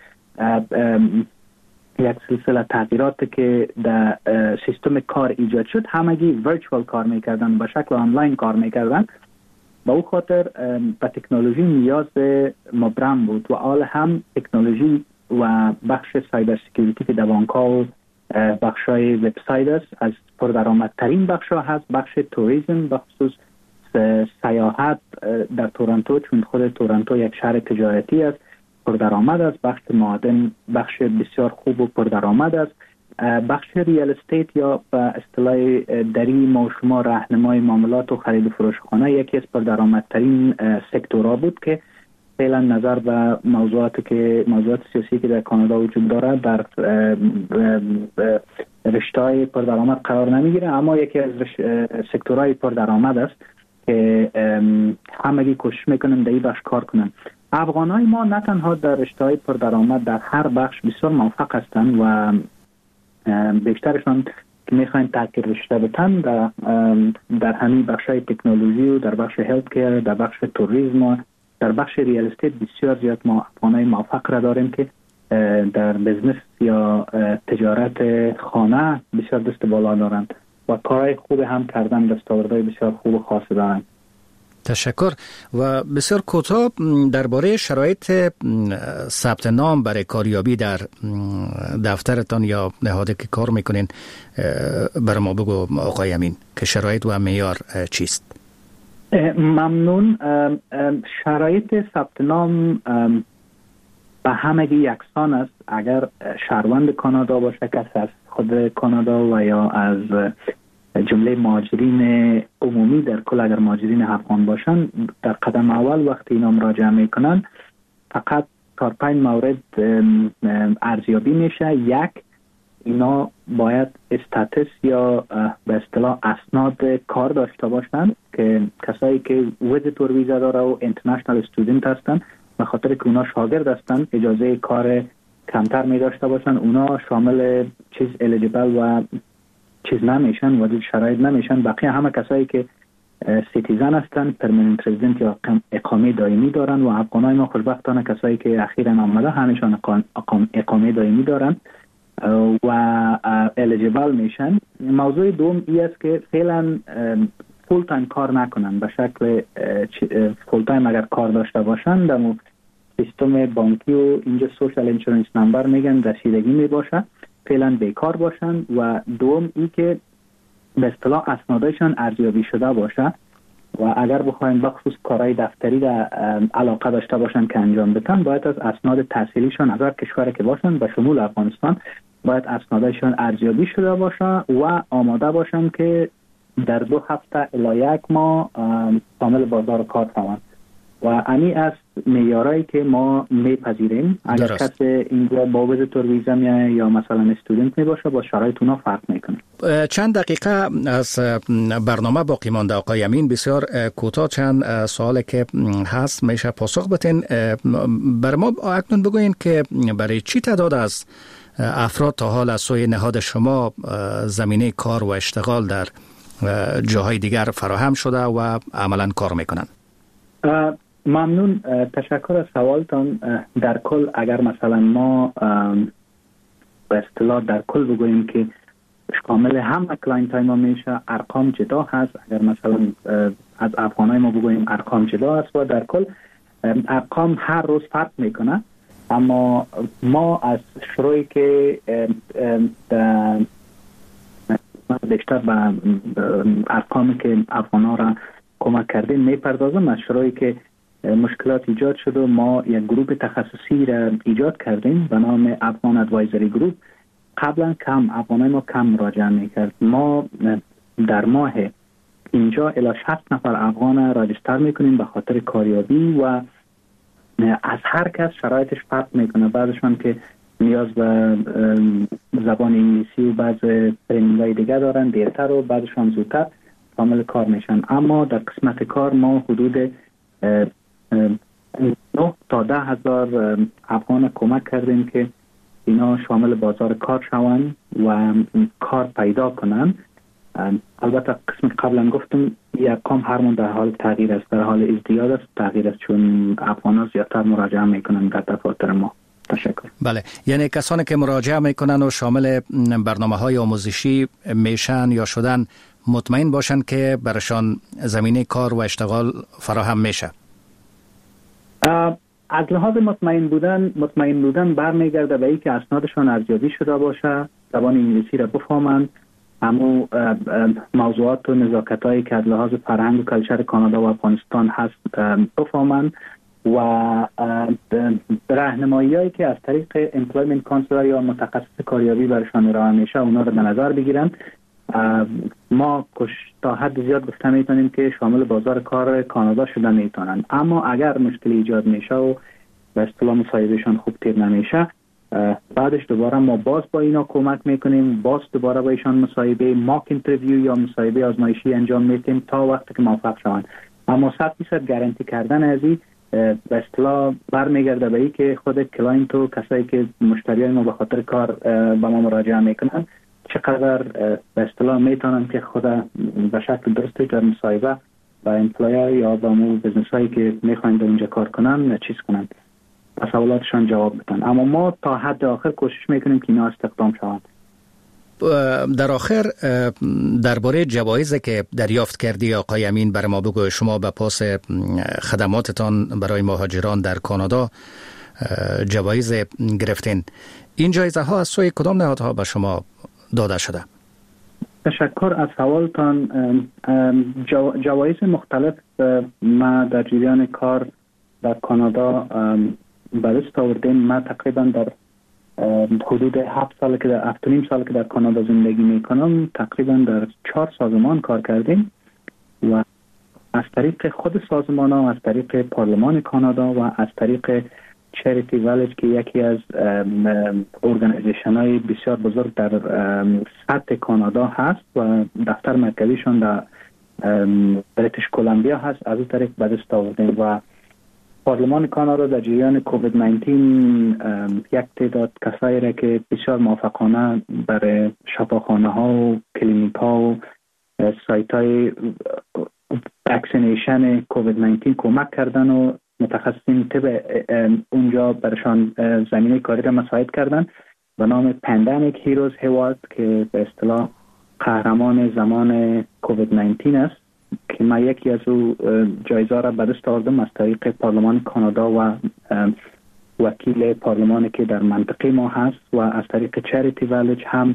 یک سلسله تغییرات که در سیستم کار ایجاد شد، همگی ورچوال کار میکردن، به شکل آنلاین کار میکردن. با او خاطر به تکنولوژی نیاز مبرم بود و حال هم تکنولوژی و بخش سایبر سکیوریتی که در بانک‌ها و بخشای وبسایت است از پردرآمدترین بخش‌ها هست. بخش توریسم بخصوص سیاحت در تورنتو، چون خود تورنتو یک شهر تجارتی است، پردرآمد است. بخش معادن بخش بسیار خوب و پردرآمد است. بخش ریال استیت یا به اصطلاح دری ما شما راهنمای معاملات و خرید و فروش خانه یکی از پردرآمدترین سکتورها بود که فعلا نظر به موضوعاتی که موضوعات سیاسی که در کانادا وجود دارد در رشته‌های پردرآمد قرار نمیگیره، اما یکی از سکتورهای پردرآمد است که همگی کوشش میکنن در این بخش کار کنن. افغانای ما نه تنها در رشته‌های پردرآمد در هر بخش بسیار موفق هستند و بیشترشان که میخواین تغییر رشته بتن در در همین بخش‌های تکنولوژی و در بخش هلت کیر، در بخش توریسم، در بخش ریال استیت بسیار زیاد ما افغانای موفق را داریم که در بزنس یا تجارت خانه بسیار دست بالا دارند و کارهای خوب هم کردن، دستاوردهای بسیار خوب و خاص دارند. تشکر. و بسیار کوتاه درباره شرایط ثبت نام برای کاریابی در دفترتان یا نهادی که کار میکنین برای ما بگو آقای امین که شرایط و معیار چیست؟ ممنون. شرایط ثبت نام به همگی یکسان است. اگر شهروند کانادا باشه، کس از خود کانادا و یا از جمله مهاجرین عمومی در کل، اگر مهاجرین افغان باشن، در قدم اول وقتی اینا مراجعه میکنن فقط چهار پنج مورد ارزیابی میشه. یک، اینا باید استاتس یا به اصطلاح اسناد کار داشته باشند که کسایی که ویزیتور ویزا داره و اینترنشنال استودنت هستن، به خاطر که اونا شاگرد هستن اجازه کار کمتر می داشته باشن، اونا شامل چیز الیجیبل و چیز نمیشن و دید شرایط نمیشن. بقیه همه کسایی که سیتیزن هستن، پرمننت رزیدنت یا اقامه دائمی دارن و افغانای ما خوشبختانه کسایی که اخیراً آمده همشون اقامه دائمی دارن و الیجیبل میشن. موضوع دوم ای است که فعلا فول تایم کار نکنن، به شکل فول تایم اگر کار داشته باشن در سیستم بانکی و اینجا سوشال انشورنس نمبر میگن رسیدگی میباشه، فعلا بیکار باشن. و دوم ای که به اصطلاح اسنادشان ارزیابی شده باشه و اگر بخواین بخصوص کارهای دفتری را علاقه داشته باشن که انجام بدن، باید از اسناد تحصیلیشان از هر کشوری که باشن به شمول افغانستان باید اسنادشان ارزیابی شده باشه و آماده باشن که در دو هفته الی یک ماه کامل بازار کار شوند. و امی از معیارایی که ما میپذیریم. اگر کسی اینجا با ویزیتور ویزا میایه یا مثلا استودنت میباشه با شرایط اونا فرق میکنه. چند دقیقه از برنامه باقی مانده آقای امین، بسیار کوتاه چند سوالی که هست میشه پاسخ بدین. بر ما اکنون بگوین که برای چی تعداد از افراد تا حال از سوی نهاد شما زمینه کار و اشتغال در جاهای دیگر فراهم شده و عملا کار میکنن؟ ممنون، تشکر از سوالتان. در کل اگر مثلا ما به اصطلاح در کل بگوییم که شامل همه کلاینت های ما میشه، ارقام جدا هست. اگر مثلا از افغانای ما بگوییم ارقام جدا هست و در کل ارقام هر روز فرق میکنه. اما ما از شروعی که بیشتر به ارقامی که افغانا را کمک کردیم میپردازم. از شروعی که مشکلات ایجاد شد و ما یک گروه تخصصی را ایجاد کردیم به نام افغان ادوایزری گروپ. قبلا کم افغانای ما کم مراجعه میکرد. ما در ماه اینجا الی شصت نفر افغان راجستر میکنیم به خاطر کاریابی و از هر کس شرایطش فرق میکنه. بعضشون که نیاز به زبان انگلیسی و بعض ترینینگ‌های دیگه دارن دیرتر و بعضشون زودتر کامل کار میشن. اما در قسمت کار ما حدود نه تا ده هزار افغان کمک کردیم که اینا شامل بازار کار شوند و کار پیدا کنن. البته قسم قبلا گفتم این ارقام هر من در حال تغییر است، در حال ازدیاد است، تغییر است، چون افغان‌ها زیادتر مراجعه میکنن در دفاتر ما. تشکر. بله، یعنی کسانی که مراجعه میکنن و شامل برنامه‌های آموزشی میشن یا شدن مطمئن باشن که برشان زمینه کار و اشتغال فراهم میشه. از لحاظ مطمئن بودن مطمئن بودن برمیگرده به اینکه اسنادشان ارزیابی شده باشه، زبان انگلیسی را بفهمند، اما موضوعات و نزاکت‌هایی که از لحاظ فرهنگ و کلچر کانادا و افغانستان هست بفهمند و راهنمایی‌هایی که از طریق امپلویمنت کانسلر یا متخصص کاریابی برشان ارائه میشه اونا رو به نظر بگیرن. ما تا حد زیاد گفته میتونیم که شامل بازار کار کانادا شدن میتونن. اما اگر مشکلی ایجاد میشه و به اصطلاح مصاحبهشان خوب تیر نمیشه، بعدش دوباره ما باز با اینا کمک میکنیم، باز دوباره با ایشان مصاحبه ماک اینترویو یا مصاحبه آزمایشی انجام میدیم تا وقتی که موفق شوند. اما صد درصد گارانتی کردن از این به اصطلاح برمیگرده به این که خود کلاینت و کسایی که مشتریای ما به خاطر کار به ما مراجعه میکنن چقدر به اصطلاح میتونن که خود به شکل درستی در مصاحبه با امپلایر یا با مو بزنس هایی که میخواین در اونجا کار کنن چیز کنن و سوالاتشان جواب بدن. اما ما تا حد آخر کوشش میکنیم که اینا استخدام شوند. در آخر درباره جوایزی که دریافت کردی آقای امین بر ما بگو. شما به پاس خدماتتان برای مهاجران در کانادا جوایز گرفتین. این جایزه ها از سوی کدام نهادها به شما داده شده؟ تشکر از سوالتان. جو، جوایز مختلف ما در جریان کار در کانادا به دست آوردیم. ما تقریبا در حدود هفت سال که در هفت و نیم سال که در کانادا زندگی میکنم تقریبا در چهار سازمان کار کردیم و از طریق خود سازمان ها، از طریق پارلمان کانادا و از طریق چریتی ویلیج که یکی از ارگانیزیشن های بسیار بزرگ در سطح کانادا هست و دفتر مرکزیشون در بریتیش کلمبیا هست، از این طریق به دست آوردیم و پارلمان کانادا در جریان کووید نوزده یک تعداد کسایی را که بسیار موفقانه برای شفاخانه ها و کلینیک ها و سایت های واکسینیشن کووید نوزده کمک کردن و متخصصین طب اونجا برشان زمینه کاری را مساعد کردن به نام پندمیک هیروز هیوارد که به اصطلاح قهرمان زمان کووید نوزده است که من یکی از او جایزه را به دست آوردم از طریق پارلمان کانادا و وکیل پارلمانی که در منطقه ما هست و از طریق چریتی ویلیج هم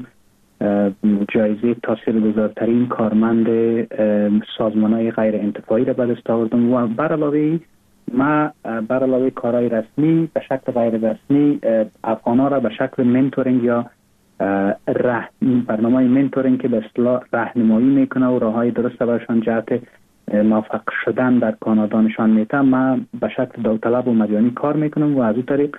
جایزه تاثیرگذارترین کارمند سازمان‌های غیر انتفاعی را به دست آوردم و بر علاوه ما بر علاوه کارهای رسمی به شکل غیر رسمی افغانا را به شکل منتورینگ یا راه برنامه منتورینگ که به اصطلاح راهنمایی میکنه و راههای درست براشان جهت موفق شدن در کانادا نشان میده. من به شکل داوطلب و مجانی کار میکنم و از این طریق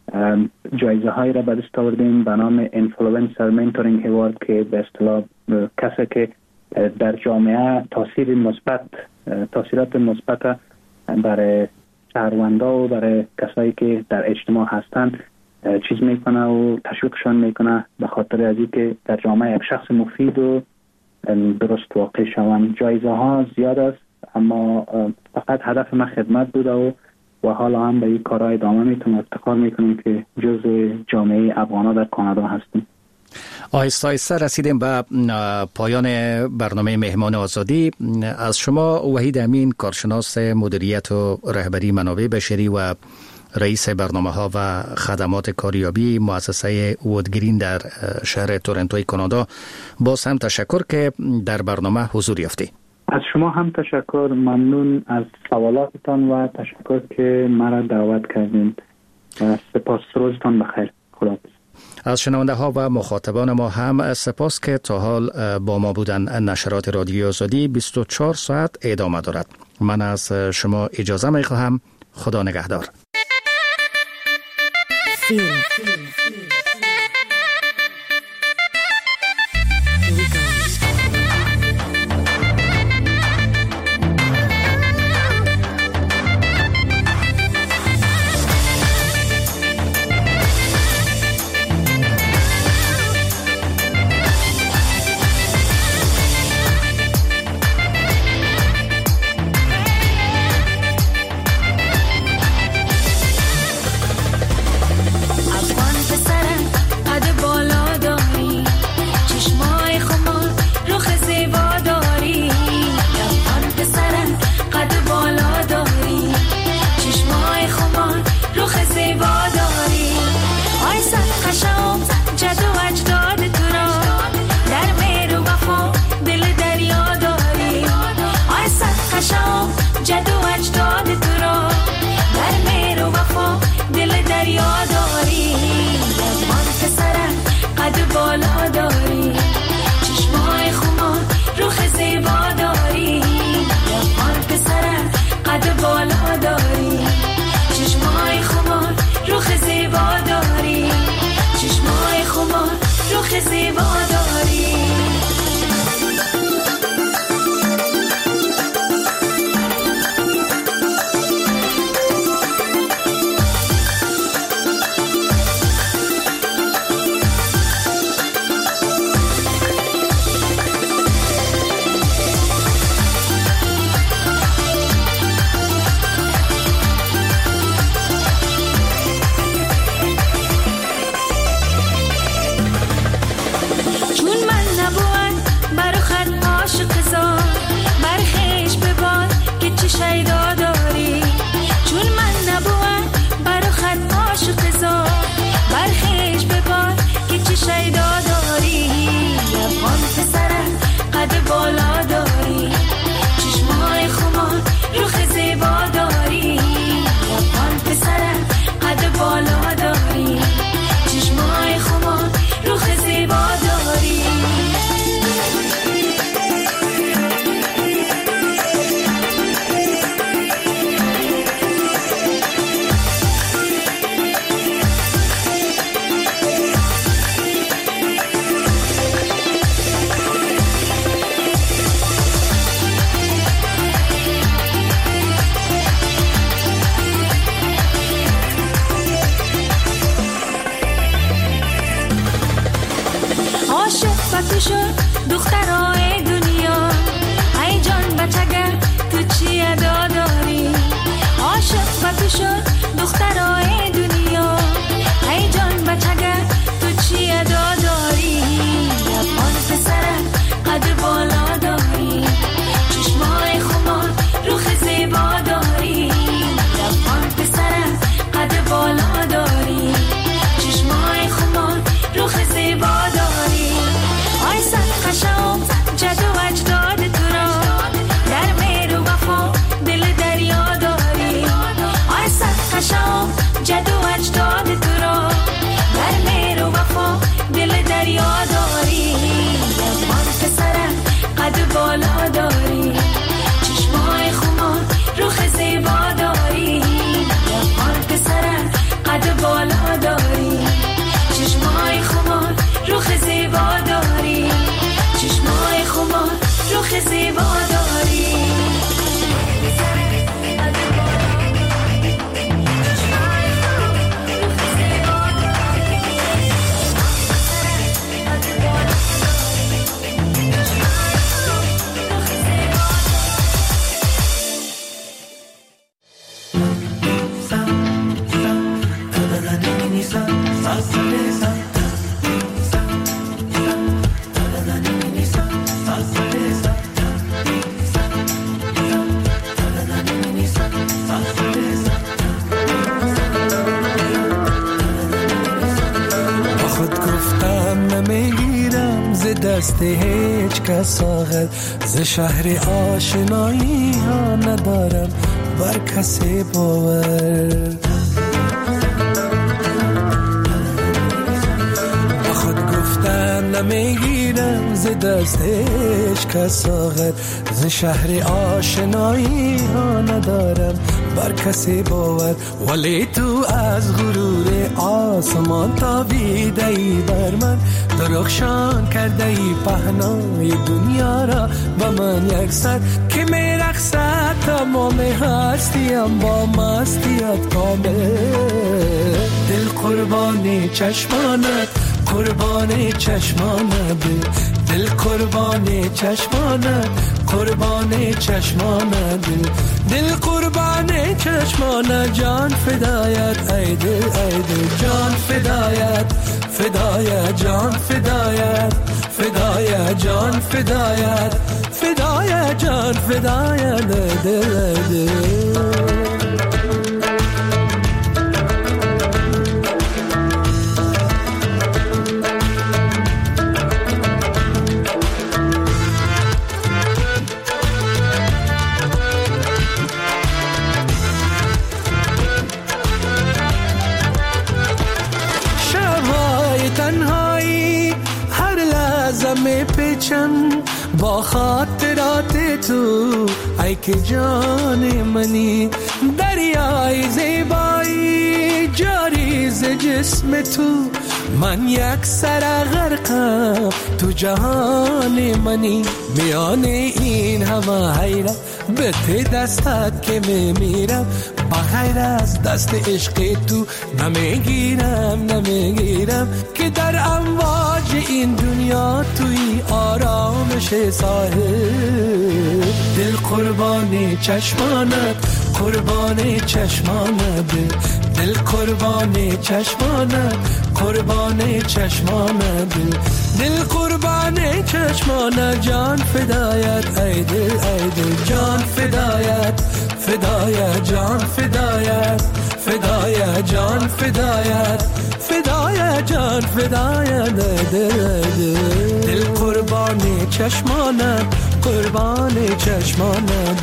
جایزه های را به دست آوردیم به نام اینفلوئنسر منتورینگ هیوارد که به اصطلاح کسی که در جامعه تاثیر مثبت تاثیرات مثبت برای شهروندا و برای کسایی که در اجتماع هستند چیز میکنه و تشویقشان میکنه به خاطر از اینکه در جامعه یک شخص مفید و درست واقع شوند. جایزه ها زیاد است اما فقط هدف ما خدمت بوده و و حالا هم به این کارهای ادامه میتونم افتخار میکنیم که جزء جامعه افغانا در کانادا هستیم. آهسته آهسته رسیدیم به پایان برنامه مهمان آزادی. از شما وحید امین، کارشناس مدیریت و رهبری منابع بشری و رئیس برنامه ها و خدمات کاریابی مؤسسه وودگرین در شهر تورنتوی کانادا، باز هم تشکر که در برنامه حضور یافتی. از شما هم تشکر، ممنون از سوالاتتان و تشکر که مرا دعوت کردین. سپاس، روزتان بخیر. خداحافظ. از شنونده ها و مخاطبان ما هم سپاس که تا حال با ما بودن. نشرات رادیو آزادی بیست و چهار ساعت ادامه دارد. من از شما اجازه می خواهم. خدا نگهدار. افغان پسرم تو شد دخترای دنیا، ای جان بچگه تو چی ادا داری؟ عاشق با تو شد دخترای دنیا، ای جان بچگه تو چی ادا داری؟ لبان پسره قد بالا داری، چشمای خمار روخ زیبا داری. لبان پسره قد بالا داری، چشمای خمار روخ زیبا داری. آی صد قشم جد و اجداد تو را، در مهر و وفا دل دریا داری. آی صد قشم جد و اجداد تو را، در مهر و وفا دل دریا داری. لبان پسره قد بالا داری، چشمای خمار روخ زیبا داری. لبان پسره قد بالا داری، چشمای خمار روخ زیبا داری. چشمای خمار روخ زیبا داری. دست هیچ کس آخر، ز شهر آشنایی ها ندارم بر کسی باور. با خود گفتن نمیگیرم ز دست هیچ کس آخر، ز شهر آشنایی ها ندارم بر کسی باور. ولی تو از غرور آسمان تابیده ای بر من، درخشان کرده ای پهنای دنیا را با من یک سر که می رقصد تمام هستیم با مستیت کامل. دل قربانی چشمانت، قربانی چشمانت، دل قربانی چشمانت، قربانی چشمانت، دل قربانی چشمانت. جان فدایت ای دل ای دل، جان فدایت فدایت، جان فدایت فدایت، جان فدایت فدایت، جان فدایت دل دل. با خاطرات تو ای که جان منی، دریای زیبایی جاری ز جسم تو. من یک سر غرقم تو جهان منی، میان این همه حیرت به ته دستت که میمیرم. بغیر از دست عشق تو نمیگیرم نمیگیرم، که در امواج این دنیا توی آرامش ساحل. دل قربانی چشمانت، قربانی چشمانت، دل قربانی چشمانت، قربانی چشمانت، دل قربانی چشمانت. جان فدایت ای دل ای دل، جان فدایت فدایت، جان فدایت فدایت، جان فدایت فدایت، جان فدایت دل دل. دل قربانی چشمانت، قربانی چشمانت.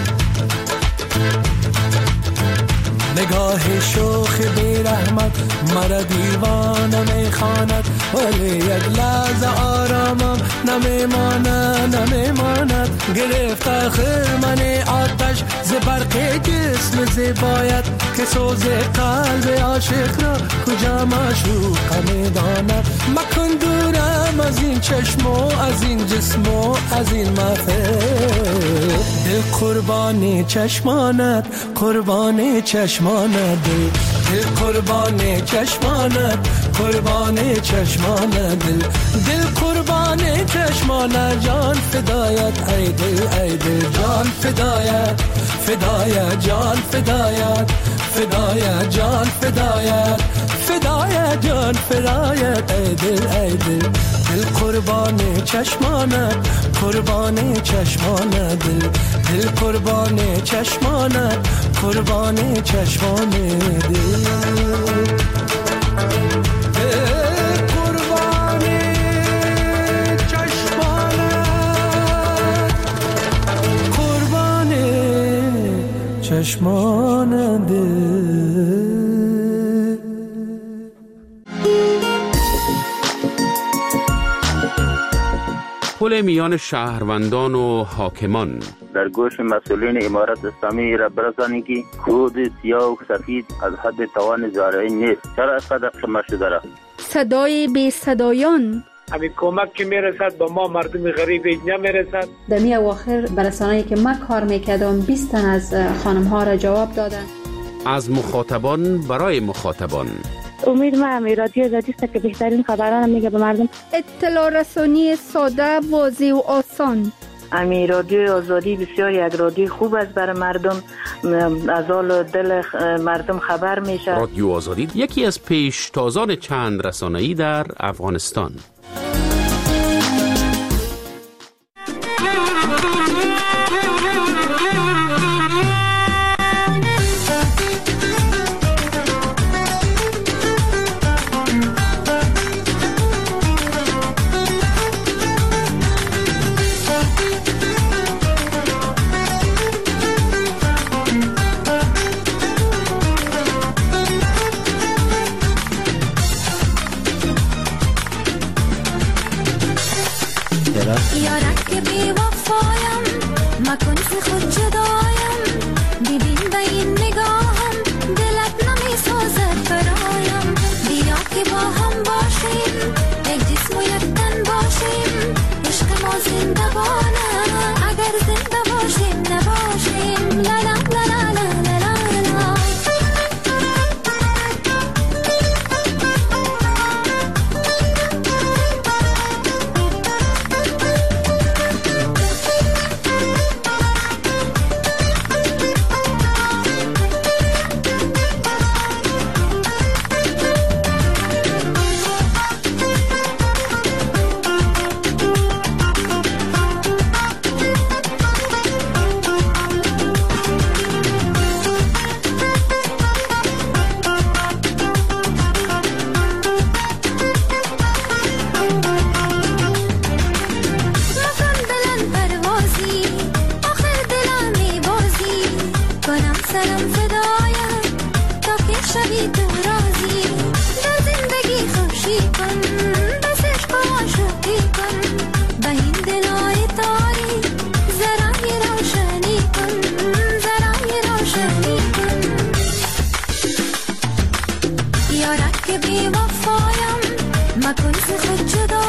نگاه شوخ بی رحمت مرا دیوانه میخواند ولی یک لحظه آرامم نمیماند نمیماند گرفت آخر من آتش ز برق جسم زیبایت که سوز قلب عاشق را کجا معشوق میداند مکن دورم از این چشم و از این جسم و از این محفل دل قربان چشمانت قربان چشمانت دل قربان چشمانت قربان چشمانت دل دل قربان چشمانت جان فدایت ای دل ای دل جان فدایت فدایت جان فدایت فدایت جان فدایت فدایت جان فدایت ای دل ای دل دل قربان چشمانت قربان چشمانت دل دل قربان چشمانت قربان چشمان دل چشمان دل پل میان شهروندان و حاکمان در گوش مسئولین امارت اسلامی را برسانید که خود سیاه و سفید از حد توان زارعی نیست. چرا از قدر خمار شده را؟ صدای بی صدایان همین کمک که میرسد با ما مردم غریب نمیرسد. در می اواخر برسانه‌ای که من کار میکردم بیست تن از خانم ها را جواب دادن. از مخاطبان برای مخاطبان امید ما هم رادیو آزادی است که بهترین خبران میگه به مردم. اطلاع رسانی ساده، واضح و آسان. امی رادیو آزادی بسیار یک رادیو خوب است برای مردم، از حال دل مردم خبر میشه. رادیو آزادی یکی از پیشتازان چند رسانه‌ای در افغانستان. یارک که بی وفایم مکن ز خود جدایم ببین به این نگاهم دلت نمی سازد برایم بیا که با هم باشیم یک جسم و یک تن باشیم عشق ما زنده بانه اگر زنده باشیم نباشیم لا لا لا لا لا لا یارک که بی وفایم مکن ز خود جدا